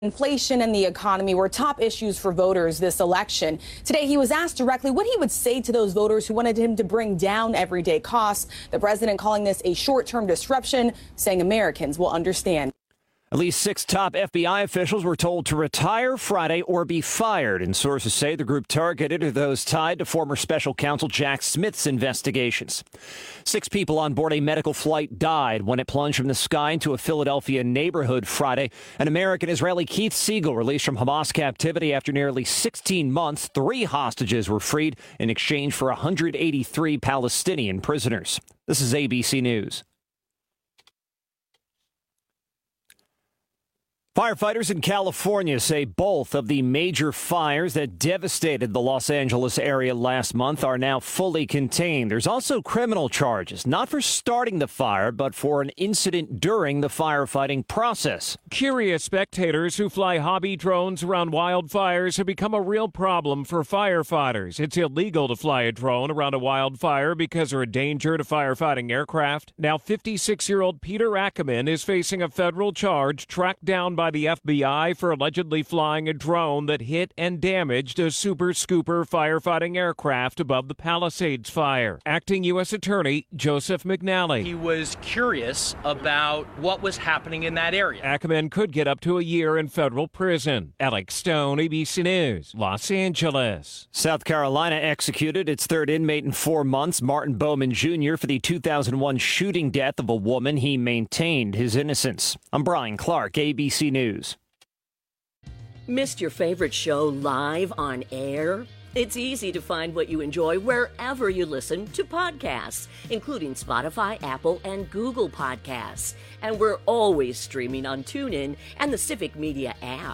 Inflation and the economy were top issues for voters this election. Today, he was asked directly what he would say to those voters who wanted him to bring down everyday costs. The president calling this a short-term disruption, saying Americans will understand. At least 6 top FBI officials were told to retire Friday or be fired, and sources say the group targeted those tied to former special counsel Jack Smith's investigations. 6 people on board a medical flight died when it plunged from the sky into a Philadelphia neighborhood Friday. An American-Israeli Keith Siegel released from Hamas captivity after nearly 16 months. 3 hostages were freed in exchange for 183 Palestinian prisoners. This is ABC News. Firefighters in California say both of the major fires that devastated the Los Angeles area last month are now fully contained. There's also criminal charges, not for starting the fire, but for an incident during the firefighting process. Curious spectators who fly hobby drones around wildfires have become a real problem for firefighters. It's illegal to fly a drone around a wildfire because they're a danger to firefighting aircraft. Now 56-year-old Peter Ackerman is facing a federal charge tracked down by the FBI for allegedly flying a drone that hit and damaged a Super Scooper firefighting aircraft above the Palisades fire. Acting U.S. Attorney Joseph McNally. He was curious about what was happening in that area. Ackerman could get up to a year in federal prison. Alex Stone, ABC News, Los Angeles. South Carolina executed its 3rd inmate in 4 months, Martin Bowman Jr., for the 2001 shooting death of a woman. He maintained his innocence. I'm Brian Clark, ABC News. Missed your favorite show live on air? It's easy to find what you enjoy wherever you listen to podcasts, including Spotify, Apple, and Google Podcasts. And we're always streaming on TuneIn and the Civic Media app.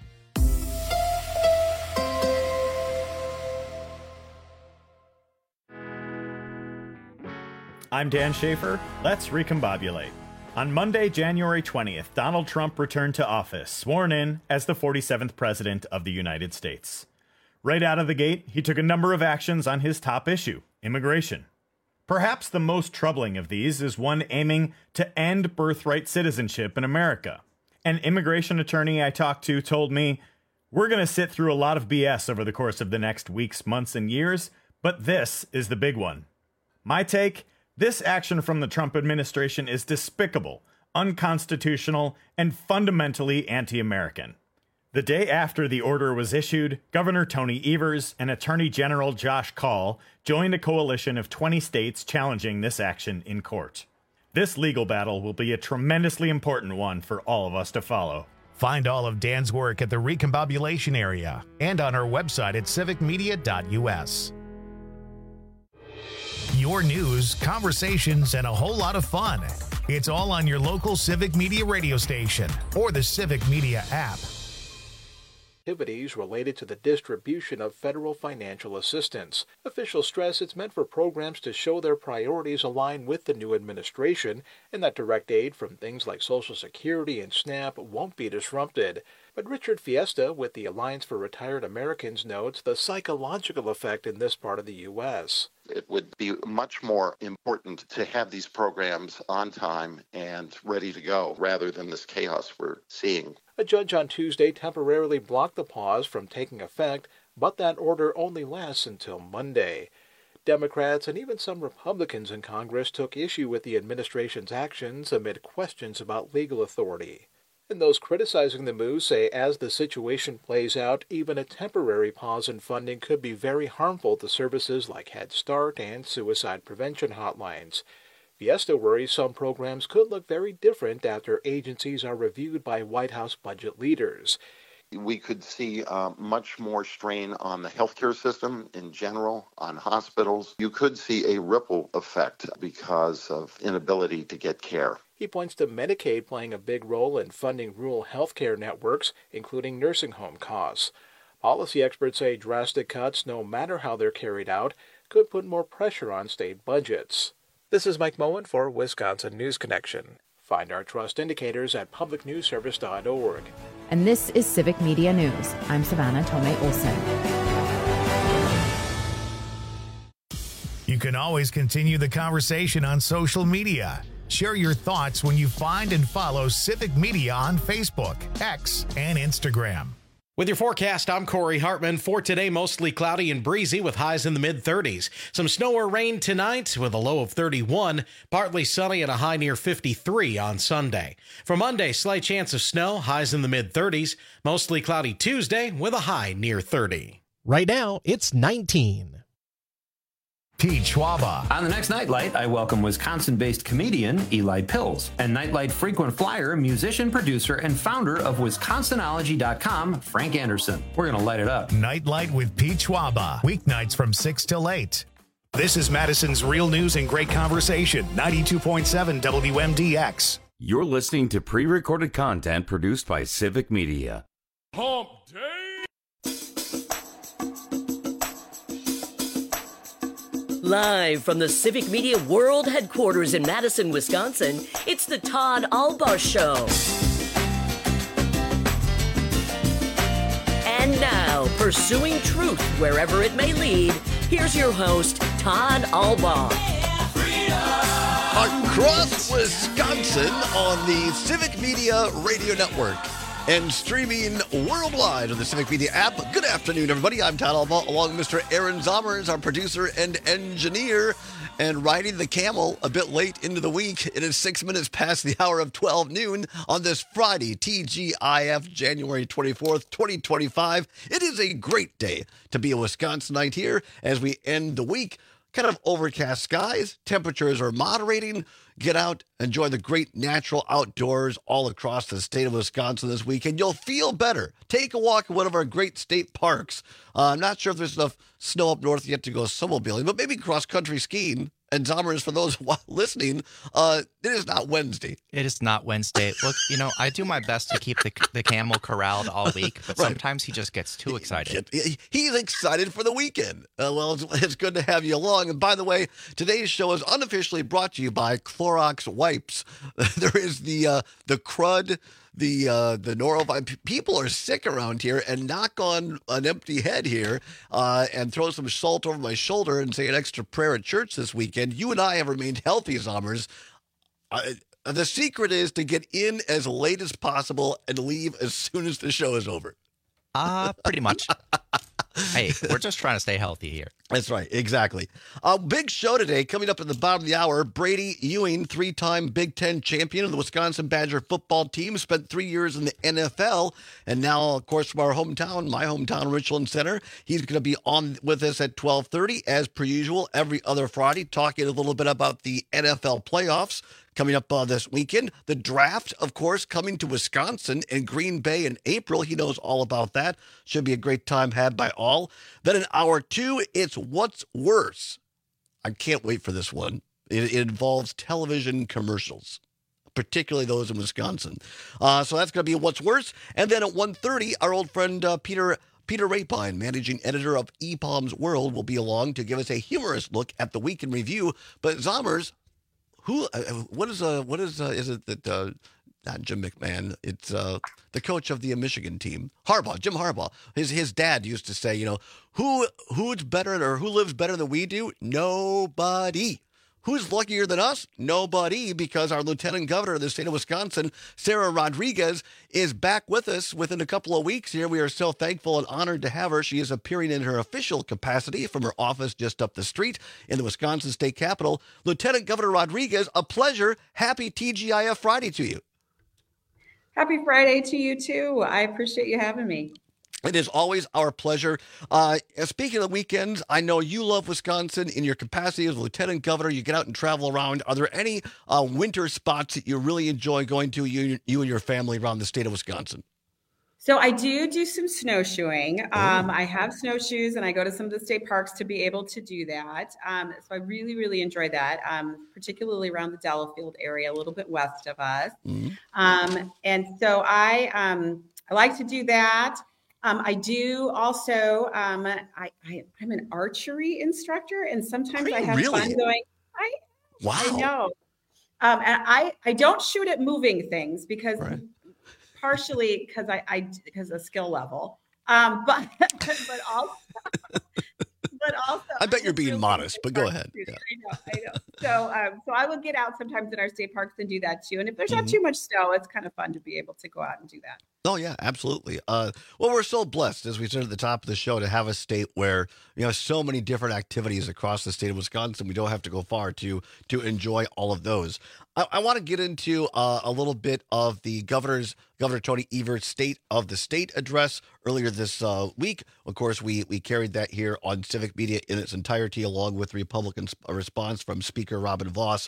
I'm Dan Schaefer. Let's recombobulate. On Monday, January 20th, Donald Trump returned to office, sworn in as the 47th President of the United States. Right out of the gate, he took a number of actions on his top issue, immigration. Perhaps the most troubling of these is one aiming to end birthright citizenship in America. An immigration attorney I talked to told me, "We're going to sit through a lot of BS over the course of the next weeks, months, and years, but this is the big one." My take? This action from the Trump administration is despicable, unconstitutional, and fundamentally anti-American. The day after the order was issued, Governor Tony Evers and Attorney General Josh Kaul joined a coalition of 20 states challenging this action in court. This legal battle will be a tremendously important one for all of us to follow. Find all of Dan's work at the Recombobulation Area and on our website at civicmedia.us. Your news, conversations, and a whole lot of fun. It's all on your local Civic Media radio station or the Civic Media app. Activities related to the distribution of federal financial assistance. Officials stress it's meant for programs to show their priorities align with the new administration and that direct aid from things like Social Security and SNAP won't be disrupted. But Richard Fiesta with the Alliance for Retired Americans notes the psychological effect in this part of the U.S. It would be much more important to have these programs on time and ready to go rather than this chaos we're seeing. A judge on Tuesday temporarily blocked the pause from taking effect, but that order only lasts until Monday. Democrats and even some Republicans in Congress took issue with the administration's actions amid questions about legal authority. And those criticizing the move say as the situation plays out, even a temporary pause in funding could be very harmful to services like Head Start and suicide prevention hotlines. Fiesta worries some programs could look very different after agencies are reviewed by White House budget leaders. We could see much more strain on the healthcare system in general, on hospitals. You could see a ripple effect because of inability to get care. He points to Medicaid playing a big role in funding rural healthcare networks, including nursing home costs. Policy experts say drastic cuts, no matter how they're carried out, could put more pressure on state budgets. This is Mike Moen for Wisconsin News Connection. Find our trust indicators at publicnewsservice.org. And this is Civic Media News. I'm Savannah Tomei Olson. You can always continue the conversation on social media. Share your thoughts when you find and follow Civic Media on Facebook, X, and Instagram. With your forecast, I'm Corey Hartman. For today, mostly cloudy and breezy with highs in the mid-30s. Some snow or rain tonight with a low of 31. Partly sunny and a high near 53 on Sunday. For Monday, slight chance of snow, highs in the mid-30s. Mostly cloudy Tuesday with a high near 30. Right now, it's 19. Pete Schwaba. On the next Nightlight, I welcome Wisconsin-based comedian Eli Pills and Nightlight frequent flyer, musician, producer, and founder of Wisconsinology.com, Frank Anderson. We're going to light it up. Nightlight with Pete Schwaba. Weeknights from 6 till 8. This is Madison's Real News and Great Conversation, 92.7 WMDX. You're listening to pre-recorded content produced by Civic Media. Hump Day! Live from the Civic Media World Headquarters in Madison, Wisconsin, it's the Todd Albaugh Show. And now, pursuing truth wherever it may lead, here's your host, Todd Albaugh. Across Wisconsin on the Civic Media Radio Network and streaming worldwide on the Civic Media app. Good afternoon, everybody. I'm Todd Albaugh, along with Mr. Aaron Zommers, our producer and engineer, and riding the camel a bit late into the week. It is 6 minutes past the hour of 12 noon on this Friday, TGIF, January 24th, 2025. It is a great day to be a Wisconsinite here as we end the week. Kind of overcast skies. Temperatures are moderating. Get out, enjoy the great natural outdoors all across the state of Wisconsin this weekend. You'll feel better. Take a walk in one of our great state parks. I'm not sure if there's enough snow up north yet to go snowmobiling, but maybe cross-country skiing. And Zommers, for those listening, it is not Wednesday. It is not Wednesday. Look, I do my best to keep the camel corralled all week, but sometimes he just gets too excited. He's excited for the weekend. Well, it's good to have you along. And by the way, today's show is unofficially brought to you by Clorox wipes. There is the crud, the norovirus. People are sick around here, and knock on an empty head here and throw some salt over my shoulder and say an extra prayer at church this weekend. You and I have remained healthy, Zommers. The secret is to get in as late as possible and leave as soon as the show is over. Pretty much. Hey, we're just trying to stay healthy here. That's right. Exactly. A big show today coming up at the bottom of the hour. Brady Ewing, three-time Big Ten champion of the Wisconsin Badger football team, spent 3 years in the NFL, and now, of course, from our hometown, my hometown, Richland Center. He's going to be on with us at 12:30, as per usual, every other Friday, talking a little bit about the NFL playoffs coming up this weekend. The draft, of course, coming to Wisconsin and Green Bay in April. He knows all about that. Should be a great time had by all. Then in hour two, it's What's Worse. I can't wait for this one. It involves television commercials, particularly those in Wisconsin. So that's going to be What's Worse. And then at 1:30, our old friend Peter Rapine, managing editor of ePalm's World, will be along to give us a humorous look at the week in review. But Zommers, is it that not Jim McMahon, it's the coach of the Michigan team, Jim Harbaugh. His dad used to say, who's better or who lives better than we do? Nobody. Who's luckier than us? Nobody, because our lieutenant governor of the state of Wisconsin, Sarah Rodriguez, is back with us within a couple of weeks here. We are so thankful and honored to have her. She is appearing in her official capacity from her office just up the street in the Wisconsin State Capitol. Lieutenant Governor Rodriguez, a pleasure. Happy TGIF Friday to you. Happy Friday to you, too. I appreciate you having me. It is always our pleasure. Speaking of weekends, I know you love Wisconsin in your capacity as lieutenant governor. You get out and travel around. Are there any winter spots that you really enjoy going to, you and your family, around the state of Wisconsin? So I do some snowshoeing. I have snowshoes, and I go to some of the state parks to be able to do that. So I really, really enjoy that, particularly around the Delafield area, a little bit west of us. Mm-hmm. And so I like to do that. I do also, I'm an archery instructor, and sometimes I have fun going. Wow. I know. And I don't shoot at moving things because partially because of skill level. But also, I bet you're being modest, but go ahead. Yeah. I know. So I would get out sometimes in our state parks and do that too. And if there's not too much snow, it's kind of fun to be able to go out and do that. Oh, yeah, absolutely. Well, we're so blessed, as we said at the top of the show, to have a state where you have so many different activities across the state of Wisconsin. We don't have to go far to enjoy all of those. I want to get into a little bit of the Governor Tony Evers' State of the State address earlier this week. Of course, we carried that here on Civic Media in its entirety, along with Republicans' response from Speaker Robin Vos.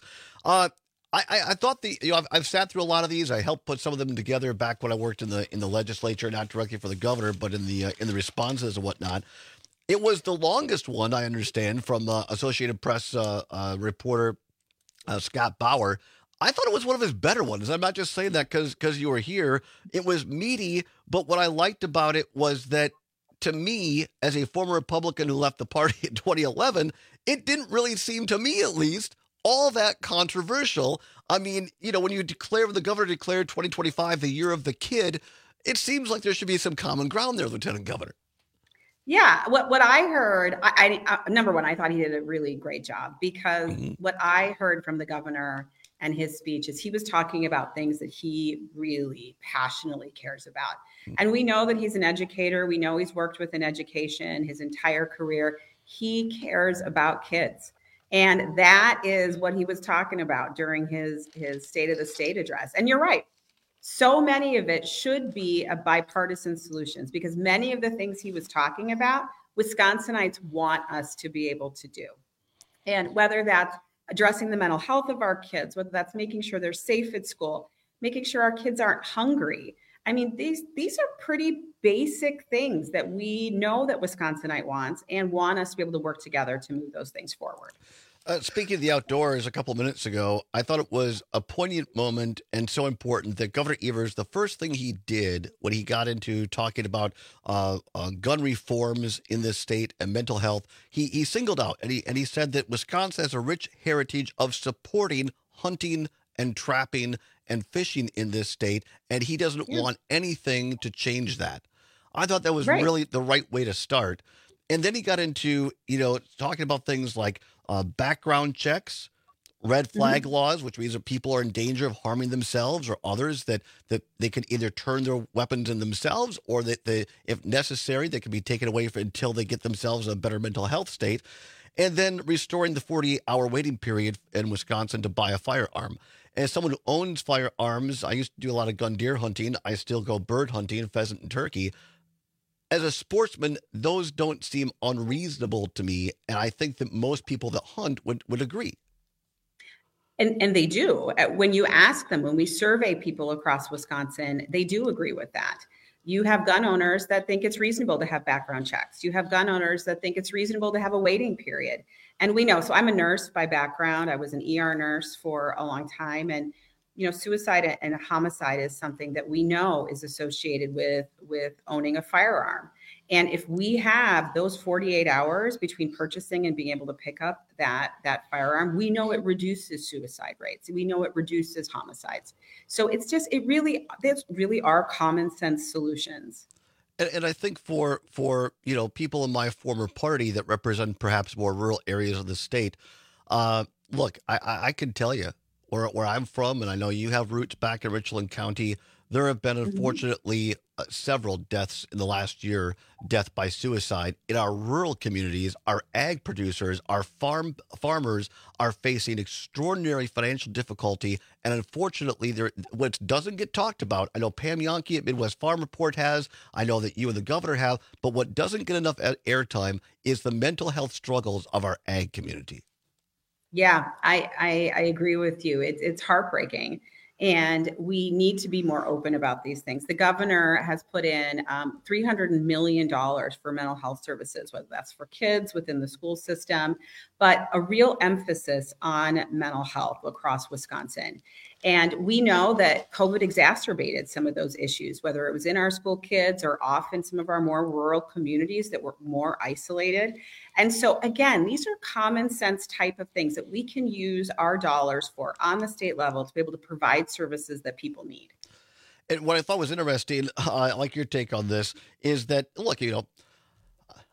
I thought I've sat through a lot of these. I helped put some of them together back when I worked in the legislature, not directly for the governor, but in the responses and whatnot. It was the longest one, I understand, from Associated Press reporter Scott Bauer. I thought it was one of his better ones. I'm not just saying that because you were here. It was meaty, but what I liked about it was that, to me, as a former Republican who left the party in 2011, it didn't really seem, to me at least, all that controversial. I mean, when the governor declared 2025 the year of the kid, it seems like there should be some common ground there, Lieutenant Governor. Yeah, what I heard, I number one, I thought he did a really great job, because what I heard from the governor and his speech is he was talking about things that he really passionately cares about. And we know that he's an educator. We know he's worked within education his entire career. He cares about kids. And that is what he was talking about during his State of the State address. And you're right. So many of it should be a bipartisan solutions, because many of the things he was talking about, Wisconsinites want us to be able to do. And whether that's addressing the mental health of our kids, whether that's making sure they're safe at school, making sure our kids aren't hungry. I mean, these are pretty basic things that we know that Wisconsinite wants and want us to be able to work together to move those things forward. Speaking of the outdoors, a couple of minutes ago, I thought it was a poignant moment and so important that Governor Evers, the first thing he did when he got into talking about gun reforms in this state and mental health, he singled out and he said that Wisconsin has a rich heritage of supporting hunting and trapping and fishing in this state, and he doesn't want anything to change that. I thought that was really the right way to start. And then he got into, talking about things like background checks, red flag laws, which means that people are in danger of harming themselves or others, that they can either turn their weapons in themselves, or that if necessary, they can be taken away until they get themselves in a better mental health state. And then restoring the 48-hour waiting period in Wisconsin to buy a firearm. As someone who owns firearms, I used to do a lot of gun deer hunting. I still go bird hunting, pheasant and turkey. As a sportsman, those don't seem unreasonable to me, and I think that most people that hunt would agree. And they do. When you ask them, when we survey people across Wisconsin, they do agree with that. You have gun owners that think it's reasonable to have background checks. You have gun owners that think it's reasonable to have a waiting period. And we know, so I'm a nurse by background. I was an ER nurse for a long time. And suicide and homicide is something that we know is associated with owning a firearm. And if we have those 48 hours between purchasing and being able to pick up that firearm, we know it reduces suicide rates. We know it reduces homicides. So there's really are common sense solutions. And I think for people in my former party that represent perhaps more rural areas of the state, look, I can tell you, where I'm from, and I know you have roots back in Richland County, there have been, unfortunately, several deaths in the last year, death by suicide. In our rural communities, our ag producers, our farmers are facing extraordinary financial difficulty, and unfortunately, what doesn't get talked about, I know Pam Yonke at Midwest Farm Report has, I know that you and the governor have, but what doesn't get enough airtime is the mental health struggles of our ag community. Yeah, I agree with you. It's heartbreaking. And we need to be more open about these things. The governor has put in $300 million for mental health services, whether that's for kids within the school system, but a real emphasis on mental health across Wisconsin. And we know that COVID exacerbated some of those issues, whether it was in our school kids or off in some of our more rural communities that were more isolated. And so, again, these are common sense type of things that we can use our dollars for on the state level to be able to provide services that people need. And what I thought was interesting, I like your take on this, is that, look,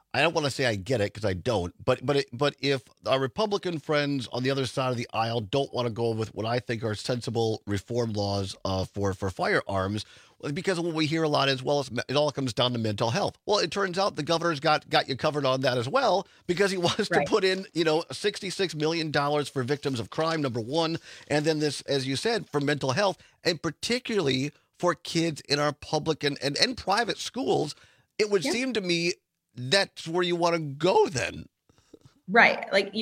I don't want to say I get it because I don't, but if our Republican friends on the other side of the aisle don't want to go with what I think are sensible reform laws for firearms, because what we hear a lot is, well, it all comes down to mental health. Well, it turns out the governor's got you covered on that as well, because he wants to put in, $66 million for victims of crime, number one, and then this, as you said, for mental health, and particularly for kids in our public and private schools. It would seem to me that's where you want to go then. Right. Like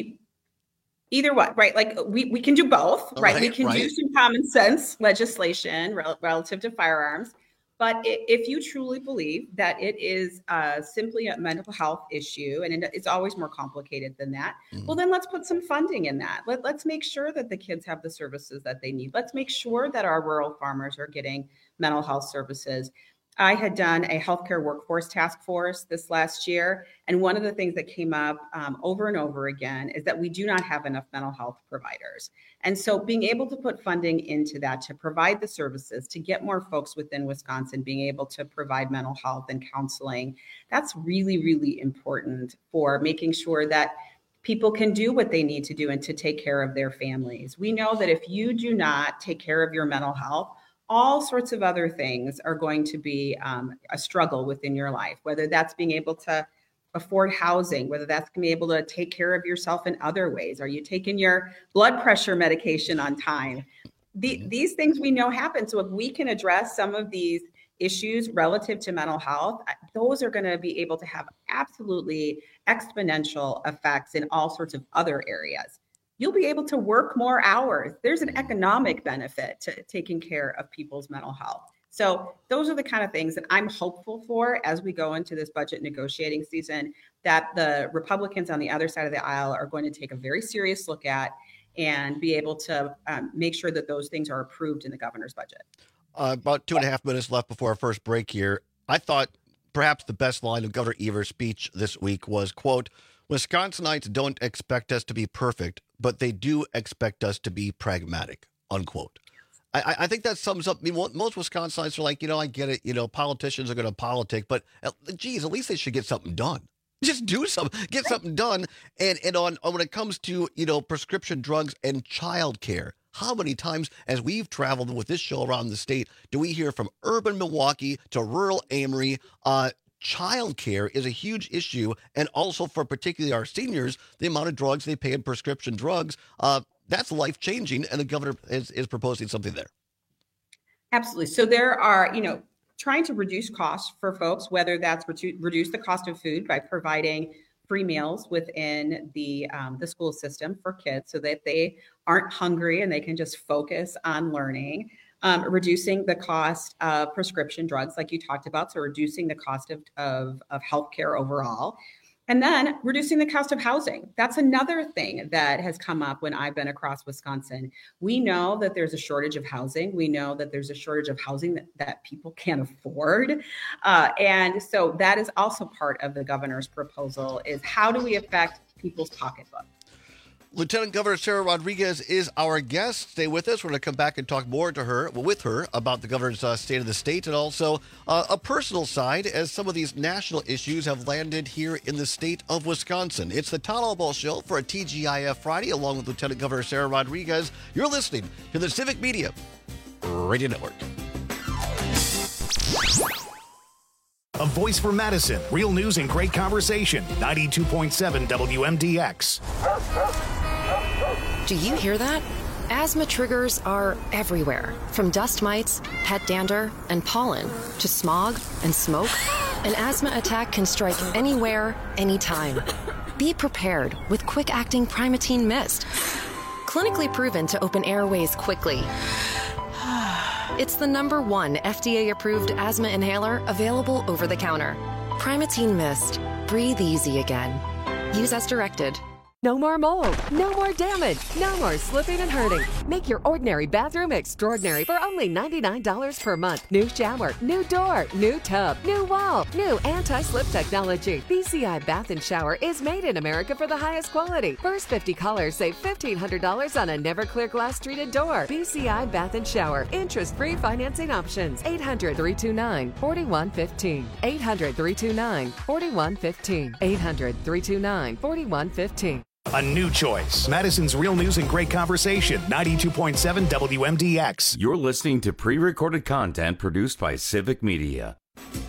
either one, right? Like we can do both, right? We can do some common sense legislation relative to firearms. But if you truly believe that it is simply a mental health issue, and it's always more complicated than that, well, then let's put some funding in that. Let's make sure that the kids have the services that they need. Let's make sure that our rural farmers are getting mental health services. I had done a healthcare workforce task force this last year, and one of the things that came up over and over again is that we do not have enough mental health providers. And so being able to put funding into that to provide the services, to get more folks within Wisconsin being able to provide mental health and counseling, that's really, really important for making sure that people can do what they need to do and to take care of their families. We know that if you do not take care of your mental health, all sorts of other things are going to be a struggle within your life, whether that's being able to afford housing, whether that's being able to take care of yourself in other ways. Are you taking your blood pressure medication on time? These things we know happen. So if we can address some of these issues relative to mental health, those are going to be able to have absolutely exponential effects in all sorts of other areas. You'll be able to work more hours. There's an economic benefit to taking care of people's mental health. So those are the kind of things that I'm hopeful for as we go into this budget negotiating season, that the Republicans on the other side of the aisle are going to take a very serious look at and be able to make sure that those things are approved in the governor's budget. About 2.5 minutes left before our first break here. I thought perhaps the best line of Governor Evers' speech this week was, quote, "Wisconsinites don't expect us to be perfect, but they do expect us to be pragmatic," unquote. I think that sums up, most Wisconsinites are like, I get it, politicians are going to politic, but geez, at least they should get something done. Just do something, get something done. And on when it comes to, prescription drugs and childcare, how many times as we've traveled with this show around the state do we hear from urban Milwaukee to rural Amory, childcare is a huge issue, and also for particularly our seniors, the amount of drugs they pay in prescription drugs, that's life-changing, and the governor is proposing something there. Absolutely. So there are, trying to reduce costs for folks, whether that's reduce the cost of food by providing free meals within the school system for kids so that they aren't hungry and they can just focus on learning. Reducing the cost of prescription drugs, like you talked about, so reducing the cost of healthcare overall, and then reducing the cost of housing. That's another thing that has come up when I've been across Wisconsin. We know that there's a shortage of housing. We know that there's a shortage of housing that people can't afford. And so that is also part of the governor's proposal, is how do we affect people's pocketbook? Lieutenant Governor Sarah Rodriguez is our guest. Stay with us. We're going to come back and talk more with her about the governor's state of the state, and also a personal side as some of these national issues have landed here in the state of Wisconsin. It's the Town Hall Ball Show for a TGIF Friday, along with Lieutenant Governor Sarah Rodriguez. You're listening to the Civic Media Radio Network. A voice for Madison. Real news and great conversation. 92.7 WMDX. Do you hear that? Asthma triggers are everywhere. From dust mites, pet dander, and pollen, to smog and smoke. An asthma attack can strike anywhere, anytime. Be prepared with quick-acting Primatene Mist. Clinically proven to open airways quickly. It's the #1 FDA-approved asthma inhaler available over the counter. Primatene Mist. Breathe easy again. Use as directed. No more mold, no more damage, no more slipping and hurting. Make your ordinary bathroom extraordinary for only $99 per month. New shower, new door, new tub, new wall, new anti-slip technology. BCI Bath and Shower is made in America for the highest quality. First 50 callers save $1,500 on a never clear glass treated door. BCI Bath and Shower. Interest-free financing options. 800-329-4115. 800-329-4115. 800-329-4115. A new choice. Madison's Real News and Great Conversation. 92.7 WMDX. You're listening to pre-recorded content produced by Civic Media.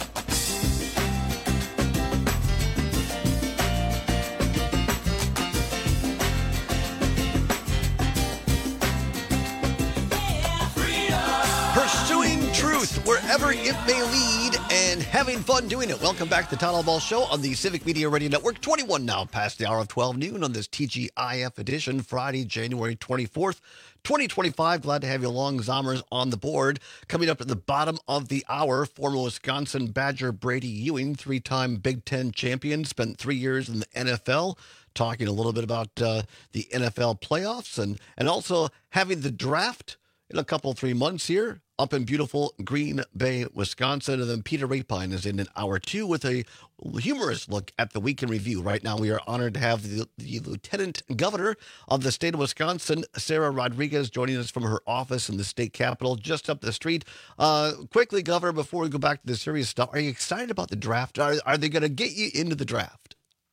Pursuing truth wherever it may lead and having fun doing it. Welcome back to the Town Ball Show on the Civic Media Radio Network. 21 now past the hour of 12 noon on this TGIF edition, Friday, January 24th, 2025. Glad to have you along. Zommers on the board. Coming up at the bottom of the hour, former Wisconsin Badger Brady Ewing, three-time Big Ten champion, spent 3 years in the NFL. Talking a little bit about the NFL playoffs and also having the draft in a couple, 3 months here up in beautiful Green Bay, Wisconsin. And then Peter Rapine is in hour 2 with a humorous look at the week in review. Right now, we are honored to have the Lieutenant Governor of the state of Wisconsin, Sarah Rodriguez, joining us from her office in the state capitol just up the street. Quickly, Governor, before we go back to the serious stuff, are you excited about the draft? Are they going to get you into the draft?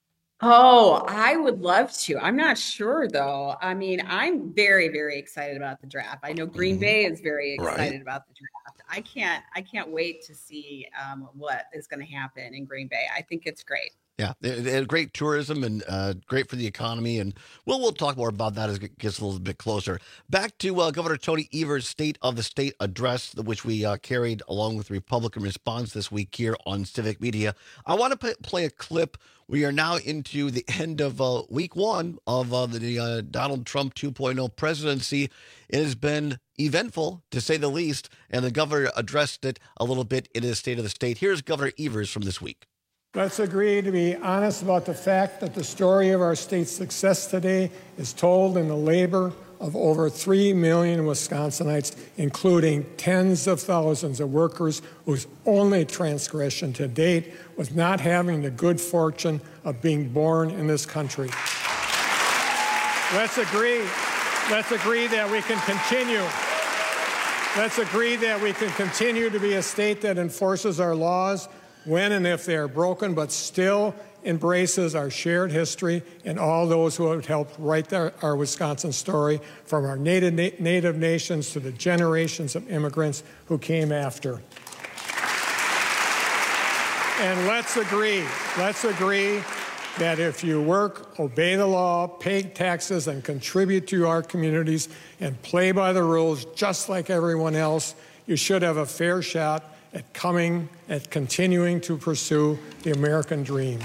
Oh, I would love to. I'm not sure, though. I mean, I'm very, very excited about the draft. I know Green Bay is very excited about the draft. I can't wait to see what is going to happen in Green Bay. I think it's great. Yeah, they had great tourism and great for the economy. And we'll talk more about that as it gets a little bit closer. Back to Governor Tony Evers' State of the State address, which we carried along with the Republican response this week here on Civic Media. I want to play a clip. We are now into the end of week one of the Donald Trump 2.0 presidency. It has been eventful, to say the least, and the governor addressed it a little bit in his State of the State. Here's Governor Evers from this week. Let's agree to be honest about the fact that the story of our state's success today is told in the labor of over 3 million Wisconsinites, including tens of thousands of workers whose only transgression to date was not having the good fortune of being born in this country. Let's agree that we can continue. Let's agree that we can continue to be a state that enforces our laws when and if they are broken, but still embraces our shared history and all those who have helped write our Wisconsin story, from our native nations to the generations of immigrants who came after. And let's agree that if you work, obey the law, pay taxes, and contribute to our communities and play by the rules just like everyone else, you should have a fair shot at continuing to pursue the American dream.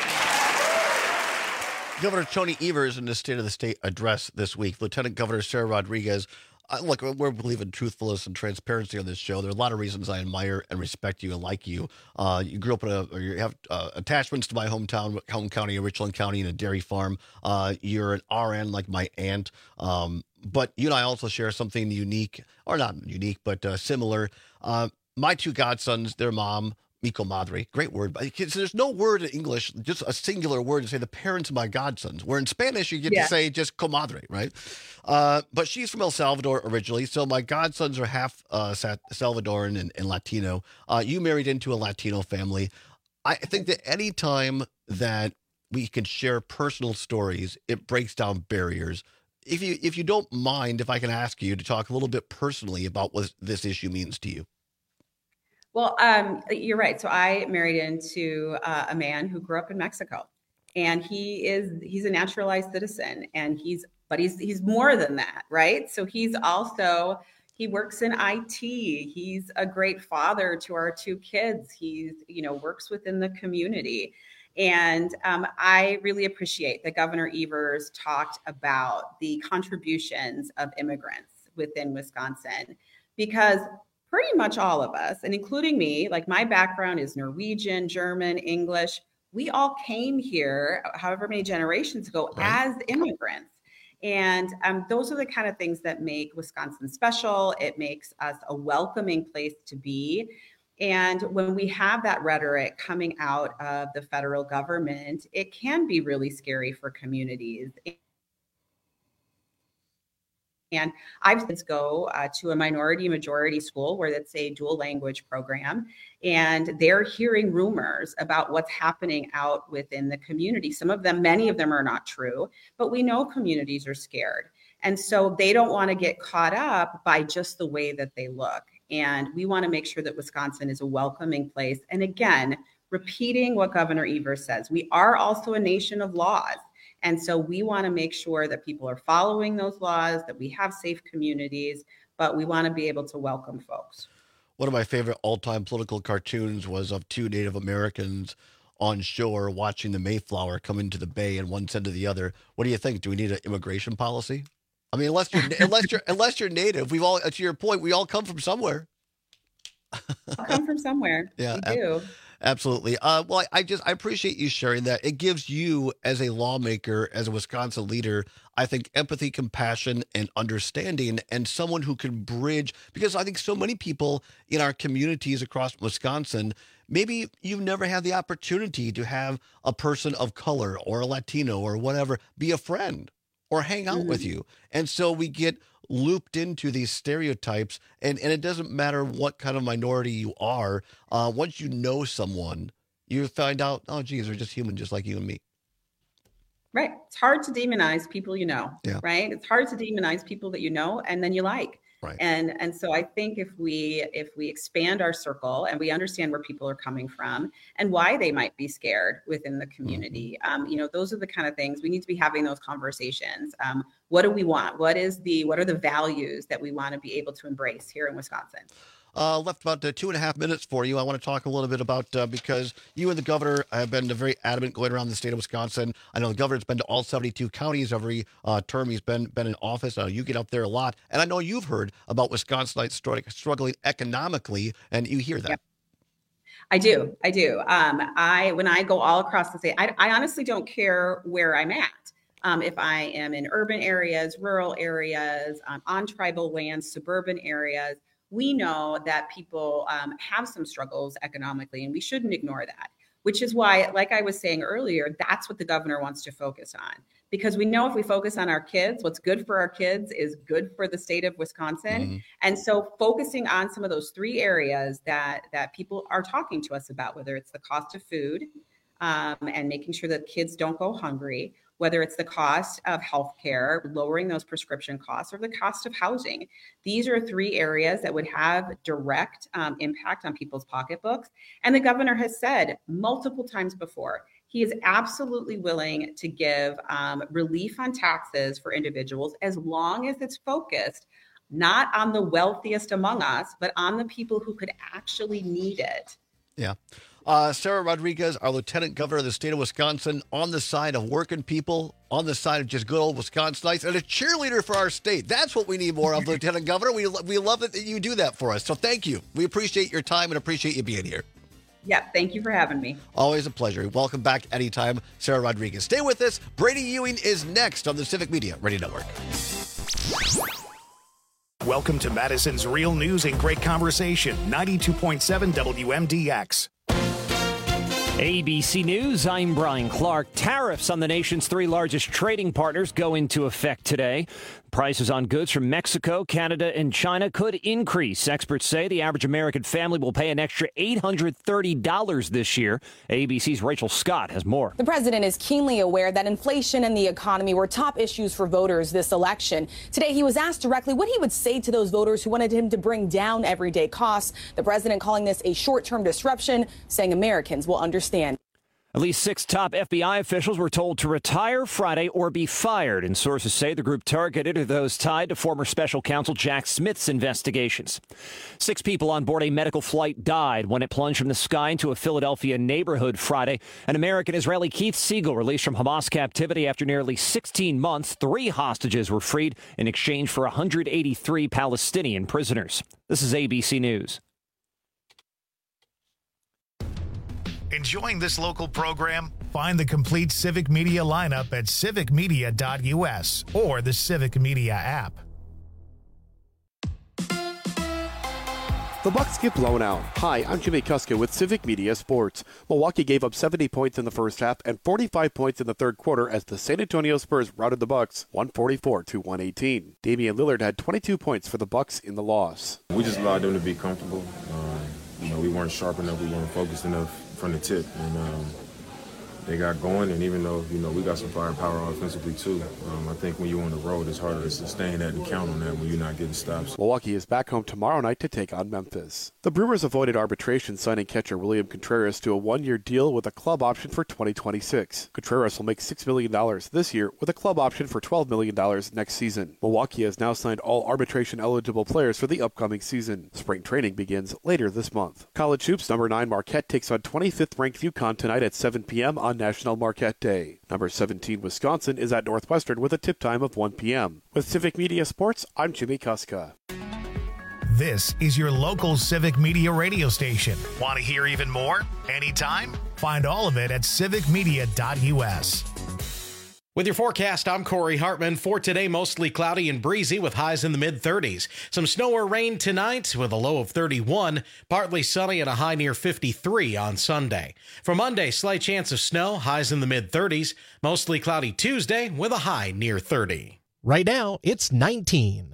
Governor Tony Evers in the State of the State address this week. Lieutenant Governor Sarah Rodriguez. Look, we believe in truthfulness and transparency on this show. There are a lot of reasons I admire and respect you and like you. You grew up you have attachments to my home county, Richland County, in a dairy farm. You're an RN like my aunt. But you and I also share something unique, or not unique, but similar. My two godsons, their mom, mi comadre, great word. But there's no word in English, just a singular word to say the parents of my godsons. Where in Spanish, you get to say just comadre, right? But she's from El Salvador originally, so my godsons are half Salvadoran and Latino. You married into a Latino family. I think that any time that we can share personal stories, it breaks down barriers. If you don't mind, if I can ask you to talk a little bit personally about what this issue means to you. Well, you're right. So I married into a man who grew up in Mexico, and he's a naturalized citizen, and he's more than that, right? So he works in IT. He's a great father to our two kids. He's, works within the community. And I really appreciate that Governor Evers talked about the contributions of immigrants within Wisconsin, because pretty much all of us, and including me, like my background is Norwegian, German, English. we all came here, however many generations ago, as immigrants. And those are the kind of things that make Wisconsin special. It makes us a welcoming place to be. And when we have that rhetoric coming out of the federal government, it can be really scary for communities. And I've since go to a majority school where it's a dual language program, and they're hearing rumors about what's happening out within the community. Some of them, many of them are not true, but we know communities are scared. And so they don't want to get caught up by just the way that they look. And we want to make sure that Wisconsin is a welcoming place. And again, repeating what Governor Evers says, we are also a nation of laws. And so we want to make sure that people are following those laws, that we have safe communities, but we want to be able to welcome folks. One of my favorite all-time political cartoons was of two Native Americans on shore watching the Mayflower come into the bay, and one said to the other, "What do you think? Do we need an immigration policy?" I mean, unless you're Native, we've all, to your point, we all come from somewhere. Come from somewhere. Yeah, we do. Absolutely. Well, I appreciate you sharing that. It gives you, as a lawmaker, as a Wisconsin leader, I think empathy, compassion, and understanding, and someone who can bridge, because I think so many people in our communities across Wisconsin, maybe you've never had the opportunity to have a person of color or a Latino or whatever be a friend or hang out with you. And so we get looped into these stereotypes, and it doesn't matter what kind of minority you are. Once you know someone, you find out, oh, geez, they're just human, just like you and me. Right. It's hard to demonize people you know, yeah. Right? It's hard to demonize people that you know and then you like. Right. And so I think if we expand our circle and we understand where people are coming from and why they might be scared within the community, those are the kind of things we need to be having those conversations. What do we want? What are the values that we want to be able to embrace here in Wisconsin? Left about 2.5 minutes for you. I want to talk a little bit about, because you and the governor have been very adamant going around the state of Wisconsin. I know the governor's been to all 72 counties every term he's been in office. You get up there a lot. And I know you've heard about Wisconsinites struggling economically, and you hear that. Yep. I do. When I go all across the state, I honestly don't care where I'm at. If I am in urban areas, rural areas, on tribal lands, suburban areas, we know that people have some struggles economically, and we shouldn't ignore that, which is why, like I was saying earlier, that's what the governor wants to focus on. Because we know if we focus on our kids, what's good for our kids is good for the state of Wisconsin. Mm-hmm. And so focusing on some of those three areas that people are talking to us about, whether it's the cost of food and making sure that kids don't go hungry, whether it's the cost of healthcare, lowering those prescription costs, or the cost of housing. These are three areas that would have direct impact on people's pocketbooks. And the governor has said multiple times before, he is absolutely willing to give relief on taxes for individuals as long as it's focused not on the wealthiest among us, but on the people who could actually need it. Yeah. Sarah Rodriguez, our Lieutenant Governor of the state of Wisconsin, on the side of working people, on the side of just good old Wisconsinites, and a cheerleader for our state. That's what we need more of, Lieutenant Governor. We love it that you do that for us. So thank you. We appreciate your time and appreciate you being here. Yeah, thank you for having me. Always a pleasure. Welcome back anytime, Sarah Rodriguez. Stay with us. Brady Ewing is next on the Civic Media Radio Network. Welcome to Madison's Real News and Great Conversation, 92.7 WMDX. ABC News, I'm Brian Clark. Tariffs on the nation's three largest trading partners go into effect today. Prices on goods from Mexico, Canada, and China could increase. Experts say the average American family will pay an extra $830 this year. ABC's Rachel Scott has more. The president is keenly aware that inflation and the economy were top issues for voters this election. Today, he was asked directly what he would say to those voters who wanted him to bring down everyday costs. The president calling this a short-term disruption, saying Americans will understand. At least 6 top FBI officials were told to retire Friday or be fired, and sources say the group targeted those tied to former special counsel Jack Smith's investigations. 6 people on board a medical flight died when it plunged from the sky into a Philadelphia neighborhood Friday. An American-Israeli Keith Siegel released from Hamas captivity after nearly 16 months. 3 hostages were freed in exchange for 183 Palestinian prisoners. This is ABC News. Enjoying this local program? Find the complete Civic Media lineup at civicmedia.us or the Civic Media app. The Bucks get blown out. Hi, I'm Jimmy Kuska with Civic Media Sports. Milwaukee gave up 70 points in the first half and 45 points in the third quarter as the San Antonio Spurs routed the Bucks 144-118. Damian Lillard had 22 points for the Bucks in the loss. We just allowed them to be comfortable. We weren't sharp enough. We weren't focused enough from the tip. And they got going, and even though, we got some firepower offensively too, I think when you're on the road, it's harder to sustain that and count on that when you're not getting stops. Milwaukee is back home tomorrow night to take on Memphis. The Brewers avoided arbitration, signing catcher William Contreras to a one-year deal with a club option for 2026. Contreras will make $6 million this year with a club option for $12 million next season. Milwaukee has now signed all arbitration-eligible players for the upcoming season. Spring training begins later this month. College hoops number 9 Marquette takes on 25th-ranked UConn tonight at 7 p.m. on National Marquette Day. Number 17 Wisconsin is at Northwestern with a tip time of 1 p.m. With Civic Media Sports, I'm Jimmy Kuska. This is your local Civic Media radio station. Want to hear even more? Anytime? Find all of it at civicmedia.us. With your forecast, I'm Corey Hartman. For today, mostly cloudy and breezy with highs in the mid-30s. Some snow or rain tonight with a low of 31. Partly sunny and a high near 53 on Sunday. For Monday, slight chance of snow, highs in the mid-30s. Mostly cloudy Tuesday with a high near 30. Right now, it's 19.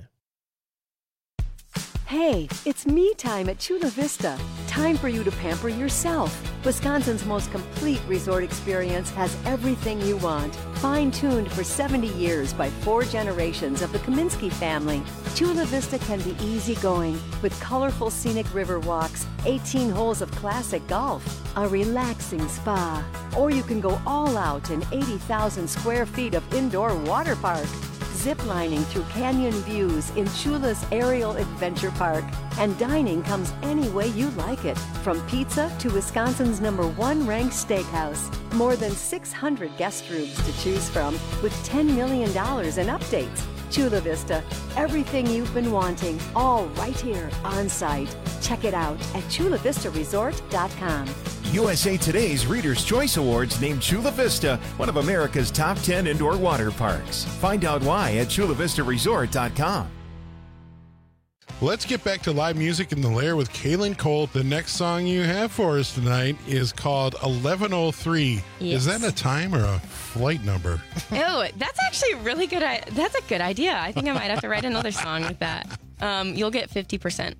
Hey, it's me time at Chula Vista. Time for you to pamper yourself. Wisconsin's most complete resort experience has everything you want. Fine-tuned for 70 years by 4 generations of the Kaminsky family, Chula Vista can be easygoing with colorful scenic river walks, 18 holes of classic golf, a relaxing spa, or you can go all out in 80,000 square feet of indoor water park. Ziplining through canyon views in Chula's Aerial Adventure Park. And dining comes any way you like it, from pizza to Wisconsin's #1 ranked steakhouse. More than 600 guest rooms to choose from with $10 million in updates. Chula Vista, everything you've been wanting, all right here on site. Check it out at chulavistaresort.com. USA Today's Reader's Choice Awards named Chula Vista one of America's top 10 indoor water parks. Find out why at chulavistaresort.com. Let's get back to live music in the Lair with Kaylin Cole. The next song you have for us tonight is called 1103. Yes. Is that a time or a flight number? Oh, that's actually really good. That's a good idea. I think I might have to write another song with that. You'll get 50%.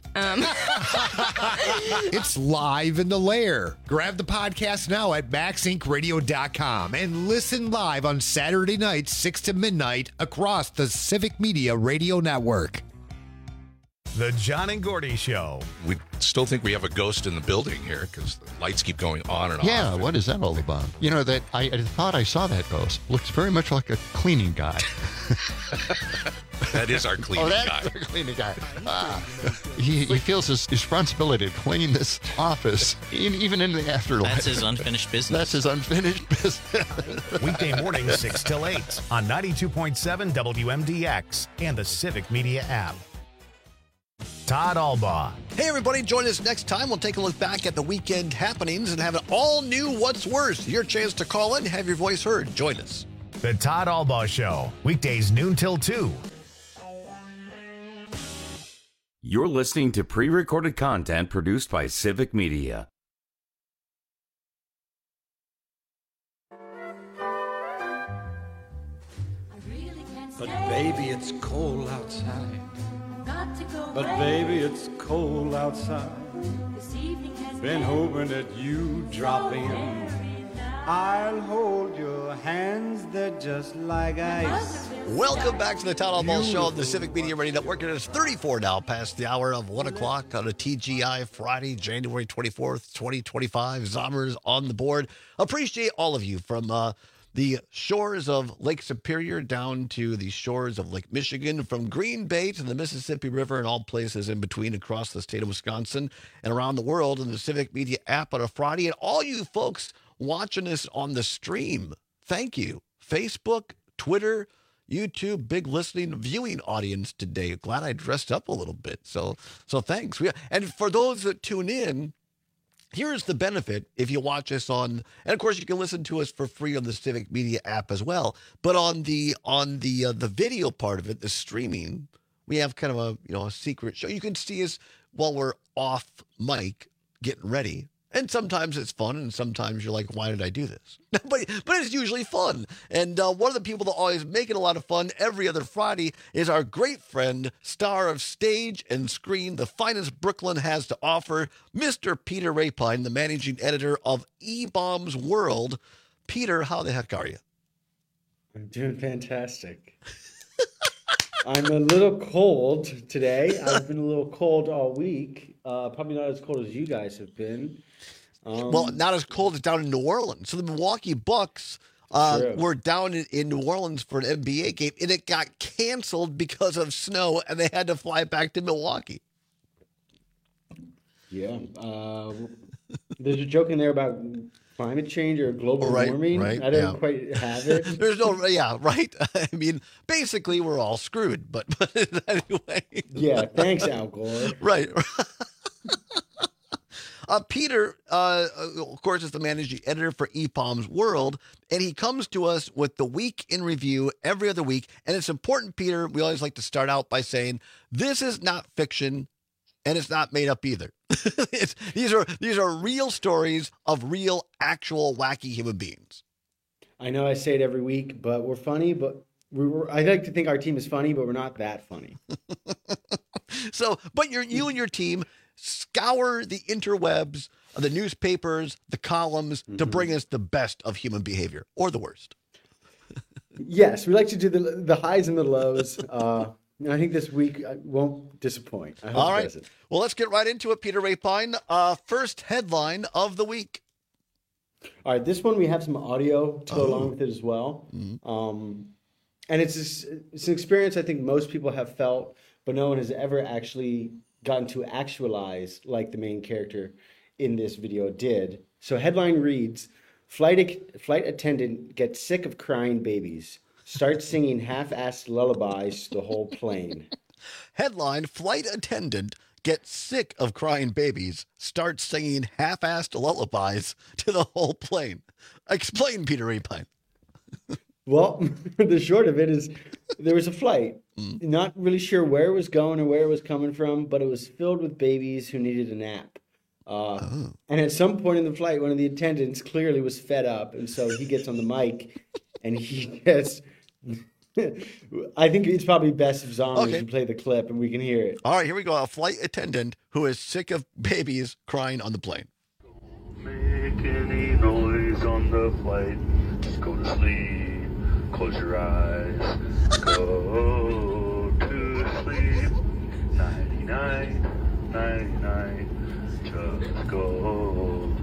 It's live in the Lair. Grab the podcast now at MaxIncRadio.com and listen live on Saturday nights, 6 to midnight, across the Civic Media Radio Network. The John and Gordy Show. We still think we have a ghost in the building here because the lights keep going on and Yeah, off. what is that all about? You know, that I thought I saw that ghost. Looks very much like a cleaning guy. That is our cleaning guy. Our cleaning guy. He feels his responsibility to clean this office, even in the afterlife. That's his unfinished business. That's his unfinished business. Weekday mornings 6 till 8 on 92.7 WMDX and the Civic Media app. Todd Albaugh. Hey, everybody, join us next time. We'll take a look back at the weekend happenings and have an all-new What's Worse. Your chance to call in and have your voice heard. Join us. The Todd Albaugh Show, weekdays noon till 2. You're listening to pre-recorded content produced by Civic Media. But baby, it's cold outside. But baby, it's cold outside. Been hoping that you drop in. I'll hold your hands, they're just like ice. Welcome back to the Todd Albaugh Show on the Civic Media Radio Network. It is 34 now past the hour of 1 o'clock on a TGI Friday, January 24th, 2025. Zommers on the board. Appreciate all of you from the shores of Lake Superior down to the shores of Lake Michigan, from Green Bay to the Mississippi River and all places in between across the state of Wisconsin and around the world in the Civic Media app on a Friday. And all you folks watching us on the stream, thank you. Facebook, Twitter, YouTube, big listening, viewing audience today. Glad I dressed up a little bit. So thanks. And for those that tune in here's the benefit if you watch us on, and of course you can listen to us for free on the Civic Media app as well. But on the video part of it, the streaming, we have kind of a secret show. You can see us while we're off mic getting ready. And sometimes it's fun, and sometimes you're like, why did I do this? but it's usually fun. And one of the people that always make it a lot of fun every other Friday is our great friend, star of stage and screen, the finest Brooklyn has to offer, Mr. Peter Rapine, the managing editor of E-Bombs World. Peter, how the heck are you? I'm doing fantastic. I'm a little cold today. I've been a little cold all week. Probably not as cold as you guys have been. Well, not as cold as down in New Orleans. So the Milwaukee Bucks were down in New Orleans for an NBA game, and it got canceled because of snow, and they had to fly back to Milwaukee. Yeah. There's a joke in there about climate change or global warming. Right, I don't quite have it. There's no, right. I mean, basically, we're all screwed, but anyway. Yeah, thanks, Al Gore. Right. Peter, of course, is the managing editor for E-Bombs World, and he comes to us with the Week in Review every other week. And it's important, Peter, we always like to start out by saying, this is not fiction, and it's not made up either. These are real stories of real, actual, wacky human beings. I know I say it every week, but we're funny, but I like to think our team is funny, but we're not that funny. So, but you and your team scour the interwebs, the newspapers, the columns to bring us the best of human behavior, or the worst. Yes, we like to do the highs and the lows. I think this week won't disappoint. I hope All right. It doesn't. Well, let's get right into it, Peter Rapine. First headline of the week. All right, this one we have some audio to go along with it as well. Mm-hmm. And it's an experience I think most people have felt, but no one has ever actually gotten to actualize like the main character in this video did. So headline reads, Flight attendant gets sick of crying babies. Starts singing half-assed lullabies to the whole plane. Headline, flight attendant gets sick of crying babies. Starts singing half-assed lullabies to the whole plane. Explain, Peter Rapine. Well, the short of it is there was a flight. Not really sure where it was going or where it was coming from, but it was filled with babies who needed a nap. And at some point in the flight, one of the attendants clearly was fed up, and so he gets on the mic, and he gets... I think it's probably best if Zombie should play the clip, and we can hear it. All right, here we go. A flight attendant who is sick of babies crying on the plane. Make any noise on the flight. Go to sleep. Close your eyes. Go to sleep. 99, 99. Just go